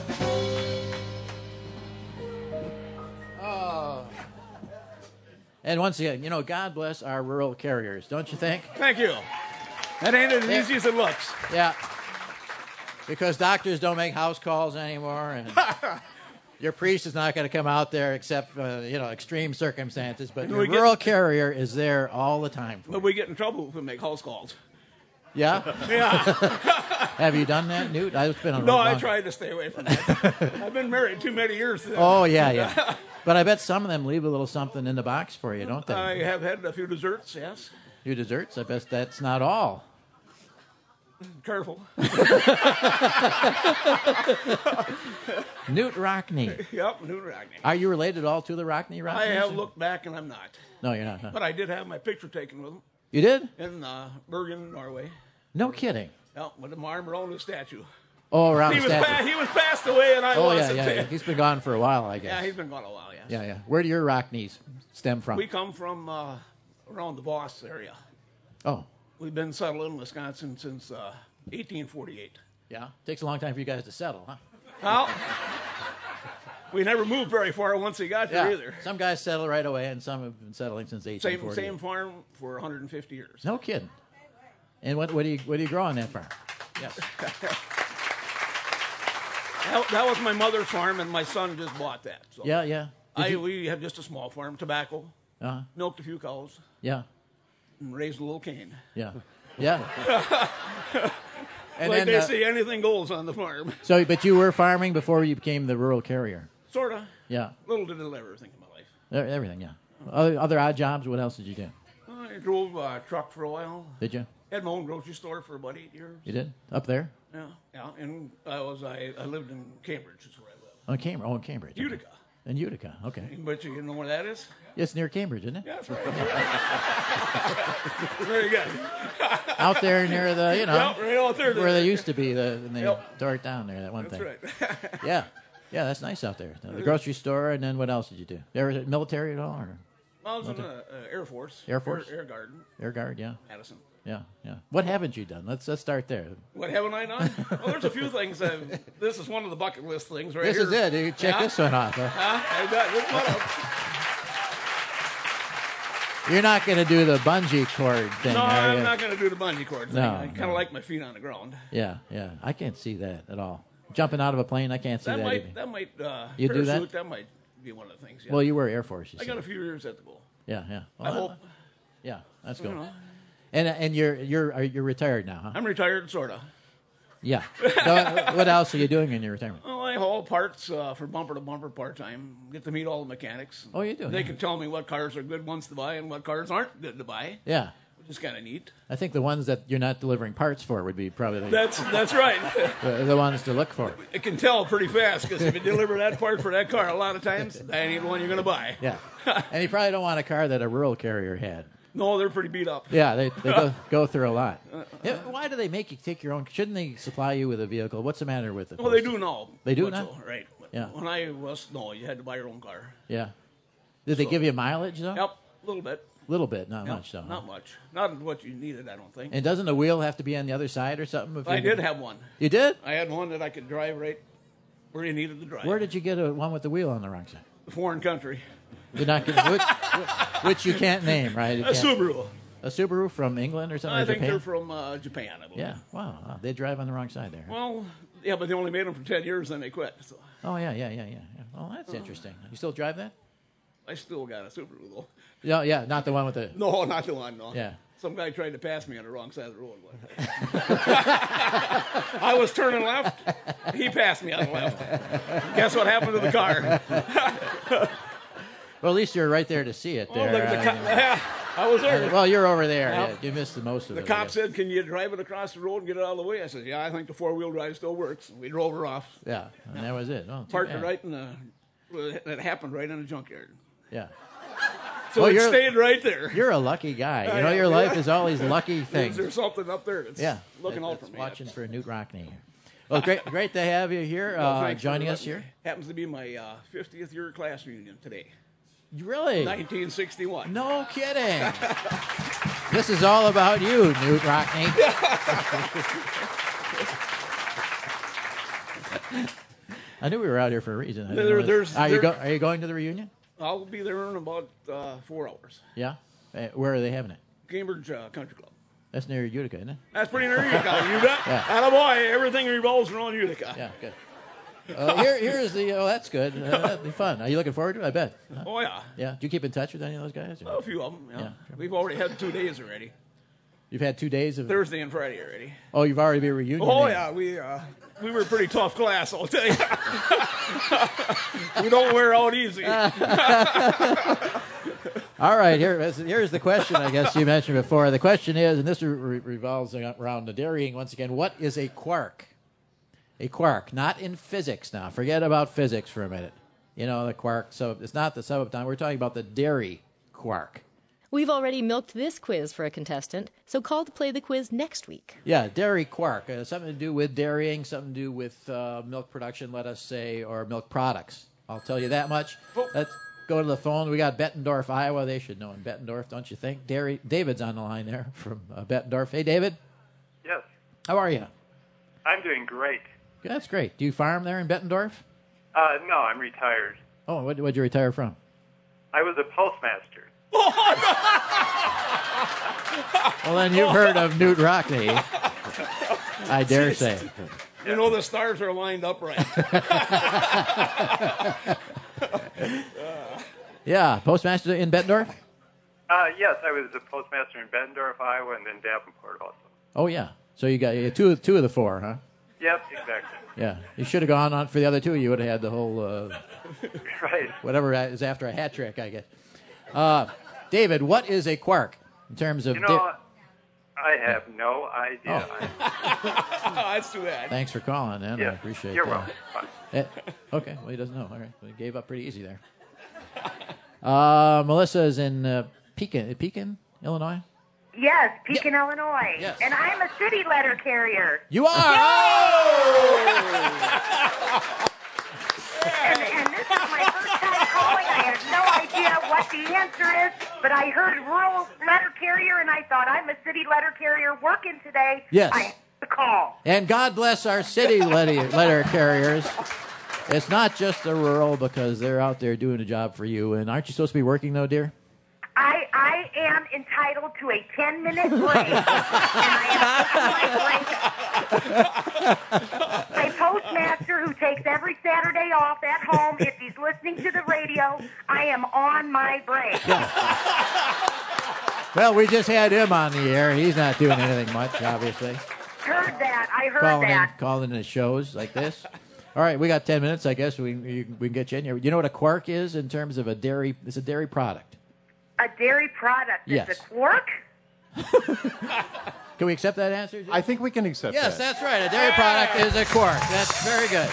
And once again, God bless our rural carriers, don't you think? Thank you. That ain't as easy as it looks. Yeah. Because doctors don't make house calls anymore, and your priest is not going to come out there except, extreme circumstances. But your rural carrier is there all the time. But we get in trouble if we make house calls. Yeah? Yeah. Have you done that, Newt? I've been on. No, I tried to stay away from that. I've been married too many years. Oh, yeah. But I bet some of them leave a little something in the box for you, don't they? I have had a few desserts, yes. Few desserts? I bet that's not all. Careful. Newt Rockney. Yep, Newt Rockney. Are you related at all to the Rockneys? I have looked back and I'm not. No, you're not. Huh? But I did have my picture taken with him. You did? In Bergen, Norway. No kidding. Yep, with the arm around the statue. Oh, around the statue. He was passed away and I wasn't. Yeah. He's been gone for a while, I guess. Yeah, he's been gone a while, yes. Yeah. Where do your Rockneys stem from? We come from around the Voss area. Oh. We've been settled in Wisconsin since 1848. Yeah? Takes a long time for you guys to settle, huh? Well, we never moved very far once we got here either. Some guys settle right away, and some have been settling since 1848. Same farm for 150 years. No kidding. And what do you grow on that farm? Yes. That was my mother's farm, and my son just bought that. So. Yeah. We have just a small farm, tobacco, milked a few cows. Yeah. And raised a little cane. Yeah. And like they say, anything goes on the farm. So, but you were farming before you became the rural carrier? Sort of. Yeah. Little did everything in my life. Everything, yeah. Other odd jobs, what else did you do? I drove a truck for a while. Did you? Had my own grocery store for about 8 years. You did? Up there? Yeah. And I lived in Cambridge, is where I live. Oh, Cambridge. Oh, in Cambridge. okay. Utica. In Utica. Okay. But you know where that is? It's near Cambridge, isn't it? Yeah, that's right. Very good. Out there near the, Yep, right out there. where they used to be, and they tore it down there, that one That's thing. right. Yeah. Yeah, that's nice out there. The grocery store, and then what else did you do? There was military at all? Or? I was in the Air Force. Air Force? Air Guard. Air Guard, yeah. Madison. Yeah. What haven't you done? Let's start there. What haven't I done? Well, there's a few things. This is one of the bucket list things right This here. is it. You check this one off. Huh? I got this one up. You're not going to do the bungee cord thing, No, are you? I'm not going to do the bungee cord thing. No, I kind of like my feet on the ground. Yeah. I can't see that at all. Jumping out of a plane, I can't see that either. That might. You do that? parachute, that might be one of the things. Yeah. Well, you were Air Force. You I got said. a few years at the goal. Yeah. I hope. Yeah, that's You good. know. And you're retired now, huh? I'm retired, sorta. Yeah. So, what else are you doing in your retirement? Well, I haul parts for bumper to bumper part time. Get to meet all the mechanics. Oh, you do? They can tell me what cars are good ones to buy and what cars aren't good to buy. Yeah. Which is kind of neat. I think the ones that you're not delivering parts for would be probably That's right. the ones to look for. It can tell pretty fast because if you deliver that part for that car, a lot of times that ain't the one you're going to buy. Yeah. And you probably don't want a car that a rural carrier had. No, they're pretty beat up. Yeah, they go through a lot. Yeah, why do they make you take your own? Shouldn't they supply you with a vehicle? What's the matter with it? Well, they do now. They do But now? so, right. But Yeah. When I was, you had to buy your own car. Yeah. Did they give you mileage, though? Yep, a little bit. Little bit, not Yep, much, though. Not much. Not what you needed, I don't think. And doesn't the wheel have to be on the other side or something? I did have one. You did? I had one that I could drive right where you needed to drive. Where did you get one with the wheel on the wrong side? Foreign country. You're not which you can't name, right? You A can't- Subaru. A Subaru from England or something? I or think Japan? they're from Japan, I believe. Yeah. Wow. They drive on the wrong side there. Well, yeah, but they only made them for 10 years, then they quit. So. Oh, yeah. Well, that's interesting. You still drive that? I still got a Subaru, though. Yeah, not the one with the... No, not the one, no. Yeah. Some guy tried to pass me on the wrong side of the road. I was turning left. He passed me on the left. Guess what happened to the car? Well, at least you're right there to see it there. I was there. Well, you're over there. Well, Yeah, you missed the most of The it. cop said, "Can you drive it across the road and get it out of the way?" I said, "Yeah, I think the four-wheel drive still works." We drove her off. Yeah, and that was it. Oh, too Parked it bad. right in the... That happened right in the junkyard. Yeah. So Well, it you're- stayed right there. You're a lucky guy. You I know, am, your yeah. life is all these lucky things. There's something up there that's looking out for me. Watching for Newt Rockney. Well, great to have you here, Well, thanks for joining us letting here. me. Happens to be my 50th year class reunion today. Really? 1961. No kidding. This is all about you, Newt Rockney. I knew we were out here for a reason. I didn't know this. Are you going to the reunion? I'll be there in about 4 hours. Yeah. Where are they having it? Cambridge Country Club. That's near Utica, isn't it? That's pretty near Utica. You bet. Yeah. Attaboy, everything revolves around Utica. Yeah, good. Here's the. Oh, that's good. That'll be fun. Are you looking forward to it? I bet. Oh, yeah. Yeah. Do you keep in touch with any of those guys? or- A few of them, yeah. Yeah. We've already had 2 days already. You've had 2 days of. Thursday and Friday already. Oh, you've already been reunion. Oh, yeah. We were a pretty tough class, I'll tell you. We don't wear out easy. All right, here's the question I guess you mentioned before. The question is, and this revolves around the dairying once again, what is a quark? A quark, not in physics now. Forget about physics for a minute. You know, the quark, so it's not the subatomic. We're talking about the dairy quark. We've already milked this quiz for a contestant, so call to play the quiz next week. Yeah, dairy quark. Something to do with dairying, something to do with milk production, let us say, or milk products. I'll tell you that much. Let's go to the phone. We got Bettendorf, Iowa. They should know in Bettendorf, don't you think? David's on the line there from Bettendorf. Hey, David. Yes. How are you? I'm doing great. That's great. Do you farm there in Bettendorf? No, I'm retired. Oh, what'd you retire from? I was a postmaster. Well, then you've heard of Newt Rockney, I dare say. You know the stars are lined up right. Yeah, postmaster in Bettendorf? Yes, I was a postmaster in Bettendorf, Iowa, and then Davenport also. Oh, yeah. So you got two of the four, huh? Yep, exactly. Yeah. You should have gone on for the other two. You would have had the whole... Right. Whatever is after a hat trick, I guess. David, what is a quark in terms of... I have no idea. That's too bad. Thanks for calling, man. I Yeah, appreciate you're that. welcome. Okay, well, he doesn't know. All right, well, he gave up pretty easy there. Melissa is in Pekin, Illinois. Yes, Pekin, Illinois. Yes. And I'm a city letter carrier. You are? And this is my first time calling. I had no idea what the answer is, but I heard rural letter carrier, and I thought, I'm a city letter carrier working today. Yes. I have to call. And God bless our city letter carriers. It's not just the rural, because they're out there doing a job for you. And aren't you supposed to be working, though, dear? I am entitled to a 10-minute break, and I am taking my break. A postmaster who takes every Saturday off at home, if he's listening to the radio, I am on my break. Well, we just had him on the air. He's not doing anything much, obviously. Heard that. I heard that. Calling in shows like this. All right, we got 10 minutes. I guess we can get you in here. You know what a quark is in terms of a dairy? It's a dairy product. A dairy product is Yes. a quark? Can we accept that answer, Jim? I think we can accept that. Yes, that's right. A dairy product is a quark. That's very good.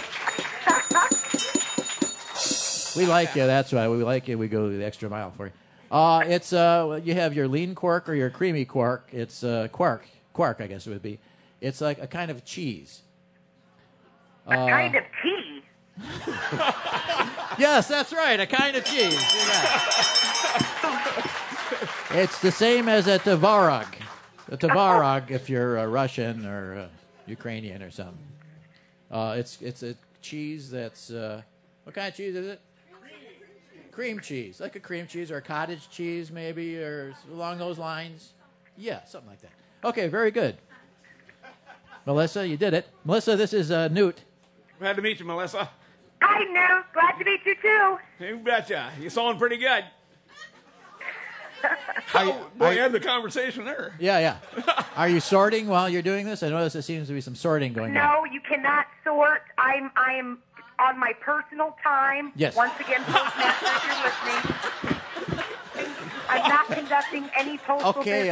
We like you. That's why we like you. We go the extra mile for you. It's you have your lean quark or your creamy quark. It's quark, I guess it would be. It's like a kind of cheese. A kind of tea? Yes, that's right. A kind of cheese. It's the same as a tvarog. A tvarog, if you're Russian or Ukrainian or something. It's a cheese that's what kind of cheese is it? Cream cheese, like a cream cheese or a cottage cheese, maybe, or along those lines. Yeah, something like that. Okay, very good. Melissa, you did it. Melissa, this is Newt. Glad to meet you, Melissa. Hi, Newt. Glad to meet you, too. You betcha. You sound pretty good. Boy, end the conversation there. Yeah. Are you sorting while you're doing this? I notice there seems to be some sorting going on. No, you cannot sort. I'm on my personal time. Yes. Once again, postmaster, if you're listening. I'm not conducting any postal business.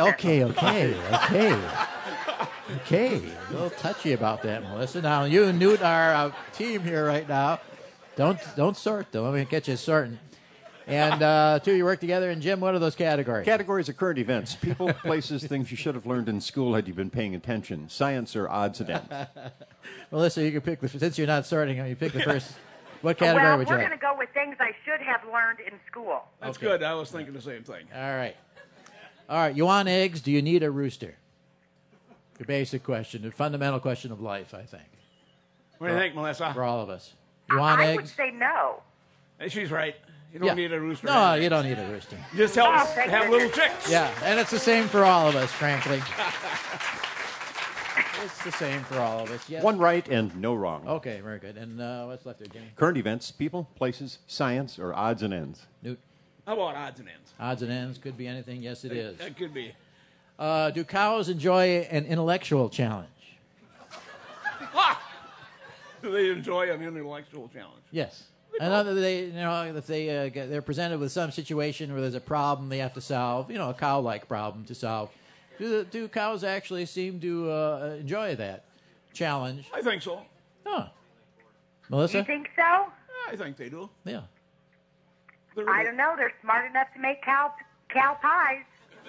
Okay. A little touchy about that, Melissa. Now, you and Newt are a team here right now. Don't sort, though. Let me get you sorting. And two of you work together. And, Jim, what are those categories? Categories of current events. People, places, things you should have learned in school had you been paying attention. Science or odds and ends. Melissa, you can pick, since you're not sorting, you pick the first. What category well, would you we're like? going to go with things I should have learned in school. That's good. I was thinking the same thing. All right. You want eggs? Do you need a rooster? The basic question, the fundamental question of life, I think. What do you think, Melissa? For all of us. You want I eggs? would say no. Hey, she's right. You don't need a rooster. No, you don't need a rooster. Just helps have little chicks. Yeah, and it's the same for all of us, frankly. It's the same for all of us. Yes. One right and no wrong. Okay, very good. And what's left there, Jimmy? Current events, people, places, science, or odds and ends. Newt? How about odds and ends? Odds and ends could be anything. Yes, it is. That could be. Do cows enjoy an intellectual challenge? Do they enjoy an intellectual challenge? Yes. Another, if they're presented with some situation where there's a problem they have to solve, a cow-like problem to solve, do cows actually seem to enjoy that challenge? I think so. Huh. Melissa? You think so? I think they do. Yeah. I don't know. They're smart enough to make cow pies.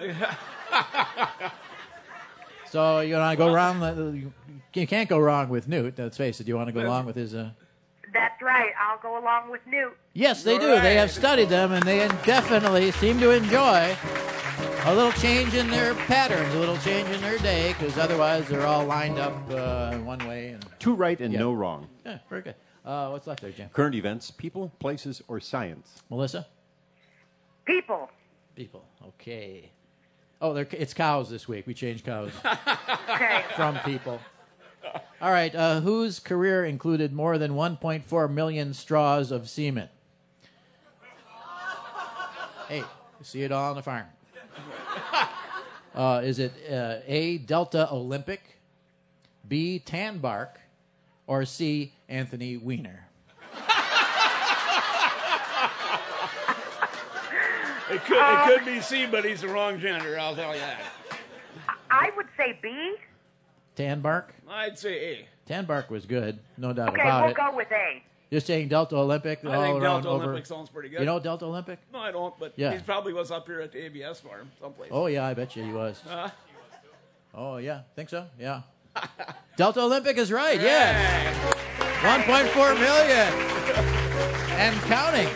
So you want to go wrong? You can't go wrong with Newt. Let's face it. You want to go along with his? That's right. I'll go along with Newt. Yes, they do. They have studied them, and they definitely seem to enjoy a little change in their patterns, a little change in their day, because otherwise they're all lined up one way. And Two right and no wrong. Yeah, very good. What's left there, Jim? Current events, people, places, or science. Melissa? People. Okay. Oh, it's cows this week. We changed cows Okay. from people. All right. Whose career included more than 1.4 million straws of semen? Hey, you see it all on the farm. Is it A, Delta Olympic, B, Tanbark, or C, Anthony Weiner? It could be C, but he's the wrong gender, I'll tell you that. I would say B. Tanbark? I'd say A. Tanbark was good, no doubt Okay, about we'll it. go with A. You're saying Delta Olympic I all think around Delta over. Olympic sounds pretty good. You know Delta Olympic? No, I don't, but Yeah. he probably was up here at the ABS farm someplace. Oh, yeah, I bet you he was. Oh, yeah, think so? Yeah. Delta Olympic is right, yes. 1.4 million. And counting.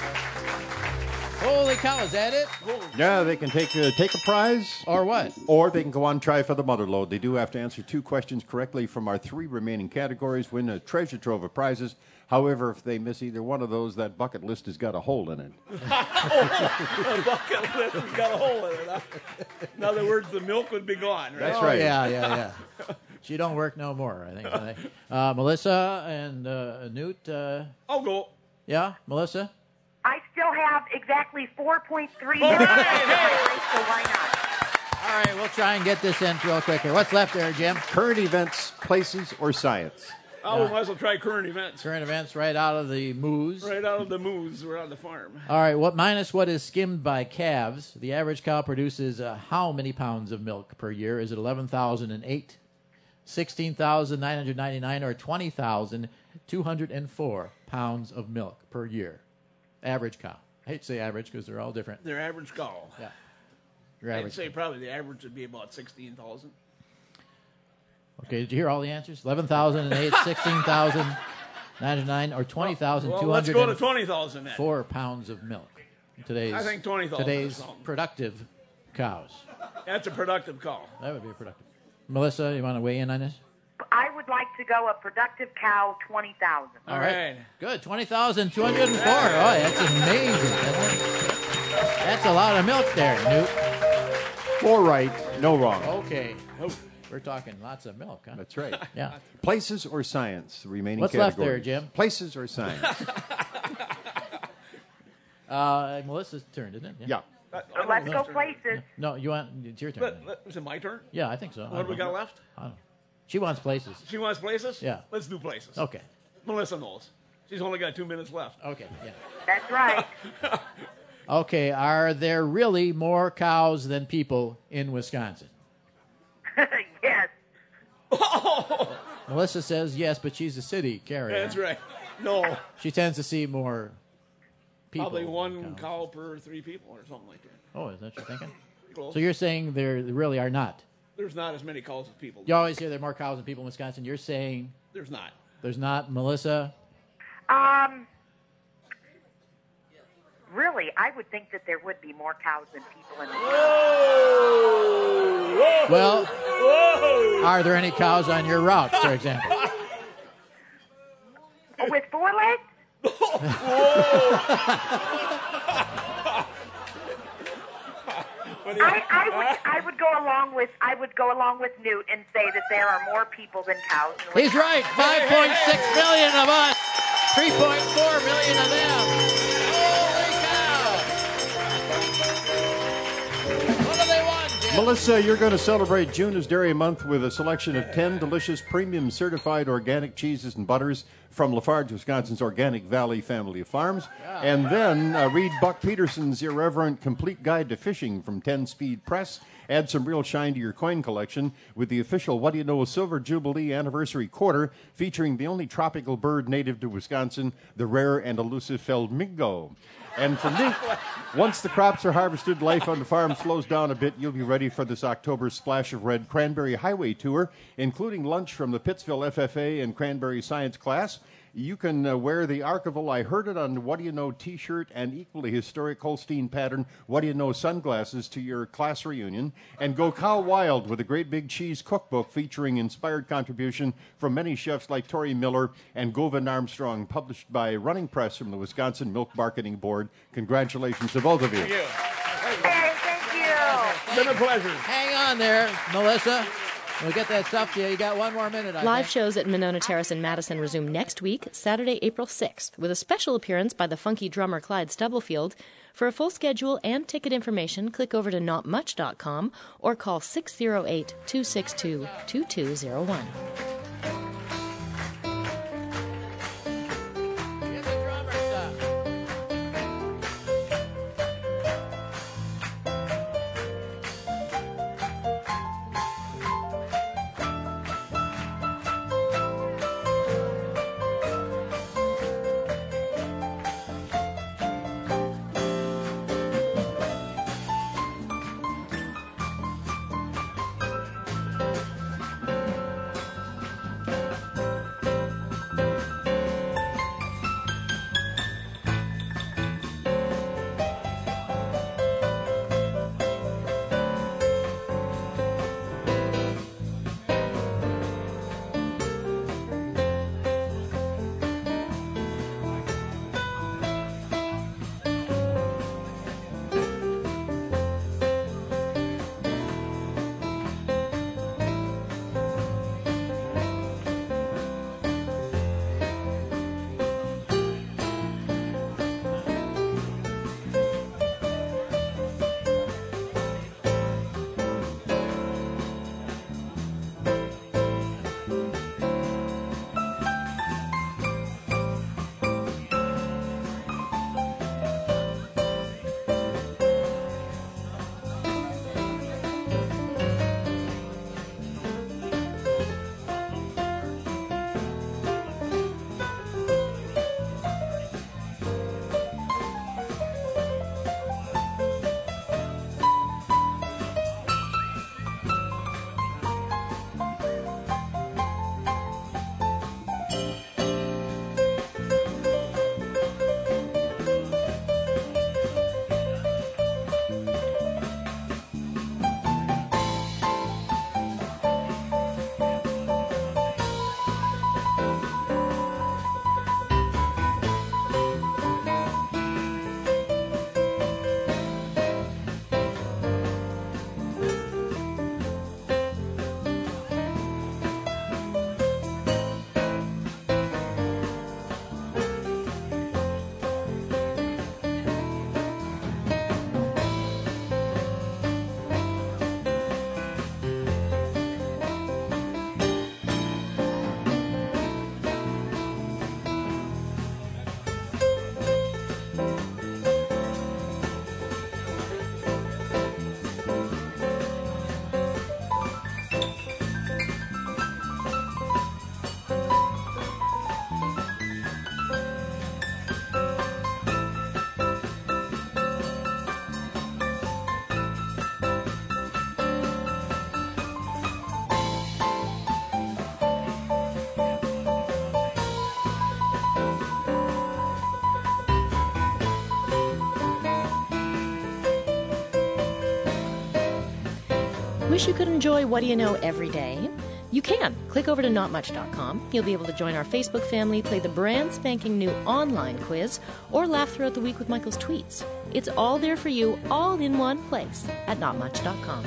Holy cow, is that it? Yeah, they can take a prize. Or what? Or they can go on try for the mother load. They do have to answer 2 questions correctly from our 3 remaining categories, win a treasure trove of prizes. However, if they miss either one of those, that bucket list has got a hole in it. The bucket list has got a hole in it. Huh? In other words, the milk would be gone, right? That's right. Yeah. She don't work no more, I think. Melissa and Newt. I'll go. Yeah, Melissa? I still have exactly 4.3 minutes. So why not? All right, we'll try and get this in real quicker. What's left there, Jim? Current events, places, or science? Oh, we might as well try current events. Current events right out of the moose. Right out of the moose. We're on the farm. All right, what is skimmed by calves? The average cow produces how many pounds of milk per year? Is it 11,008, 16,999, or 20,204 pounds of milk per year? Average cow. I hate to say average because they're all different. Their average cow. Yeah. Your I'd average. say probably the average would be about 16,000. Okay, did you hear all the answers? 11,008, 16,099, or 20,204 Well, let's go to 20,000 then. pounds of milk. Today's, I think 20,000 Today's is something. productive cows. That's a productive cow. That would be a productive. Melissa, you want to weigh in on this? I would like to go a productive cow 20,000. All right. Good. 20,204. Oh, that's amazing. Isn't it? That's a lot of milk there, Newt. 4 right, no wrong. Okay. We're talking lots of milk, huh? That's right. Yeah. Places or science? The remaining What's left categories. there, Jim? Places or science? Melissa's turn, isn't it? Yeah. So let's go places. No, you want it's your turn. Is it my turn? Yeah, I think so. What do we got left? I don't know. She wants places. She wants places? Yeah. Let's do places. Okay. Melissa knows. She's only got 2 minutes left. Okay, yeah. That's right. Okay, are there really more cows than people in Wisconsin? Yes. Melissa says yes, but she's a city carrier. That's right. No. She tends to see more people. Probably 1 cow per 3 people or something like that. Oh, is that what you're thinking? Close. So you're saying there really are not? There's not as many cows as people. You always hear there are more cows than people in Wisconsin. You're saying There's not. there's not, Melissa? Really, I would think that there would be more cows than people in the Well, are there any cows on your route, for example? With 4 legs? I would go along with Newt and say that there are more people than cows. In He's right. 5.6 million of us. 3.4 million of them. Holy cow. What do they want, Jim? Melissa, you're going to celebrate June as Dairy Month with a selection of 10 delicious premium certified organic cheeses and butters from Lafarge, Wisconsin's Organic Valley family of farms. Yeah. And then read Buck Peterson's Irreverent Complete Guide to Fishing from 10 Speed Press. Add some real shine to your coin collection with the official What Do You Know Silver Jubilee Anniversary Quarter featuring the only tropical bird native to Wisconsin, the rare and elusive Flamingo. And from me, once the crops are harvested, life on the farm slows down a bit. You'll be ready for this October Splash of Red Cranberry Highway Tour, including lunch from the Pittsville FFA and Cranberry Science class. You can wear the archival I Heard It on What Do You Know t-shirt and equally historic Holstein pattern What Do You Know sunglasses to your class reunion, and go cow wild with a great big cheese cookbook featuring inspired contribution from many chefs like Tori Miller and Govan Armstrong, published by Running Press from the Wisconsin Milk Marketing Board. Congratulations to both of you. Thank you. Hey, thank you. It's been a pleasure. Hang on there, Melissa. We'll get that stuff to you. You got 1 more minute, I Live think. shows at Monona Terrace in Madison resume next week, Saturday, April 6th, with a special appearance by the funky drummer Clyde Stubblefield. For a full schedule and ticket information, click over to notmuch.com or call 608-262-2201. Wish you could enjoy What Do You Know every day? You can. Click over to notmuch.com. You'll be able to join our Facebook family, play the brand spanking new online quiz, or laugh throughout the week with Michael's tweets. It's all there for you, all in one place at notmuch.com.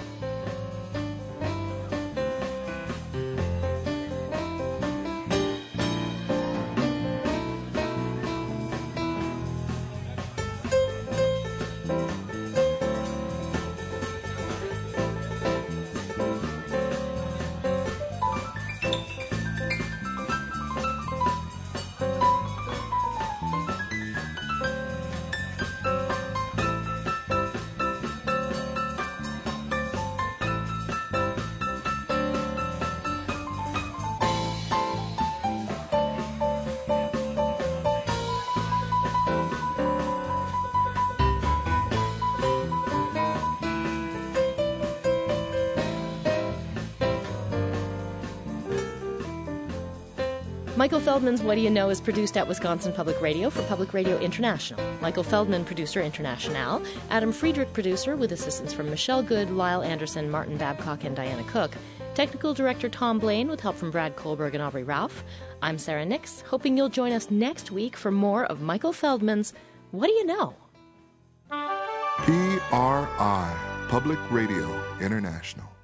Michael Feldman's What Do You Know is produced at Wisconsin Public Radio for Public Radio International. Michael Feldman, producer international. Adam Friedrich, producer, with assistance from Michelle Good, Lyle Anderson, Martin Babcock, and Diana Cook. Technical director Tom Blaine, with help from Brad Kohlberg and Aubrey Ralph. I'm Sarah Nix, hoping you'll join us next week for more of Michael Feldman's What Do You Know? PRI, Public Radio International.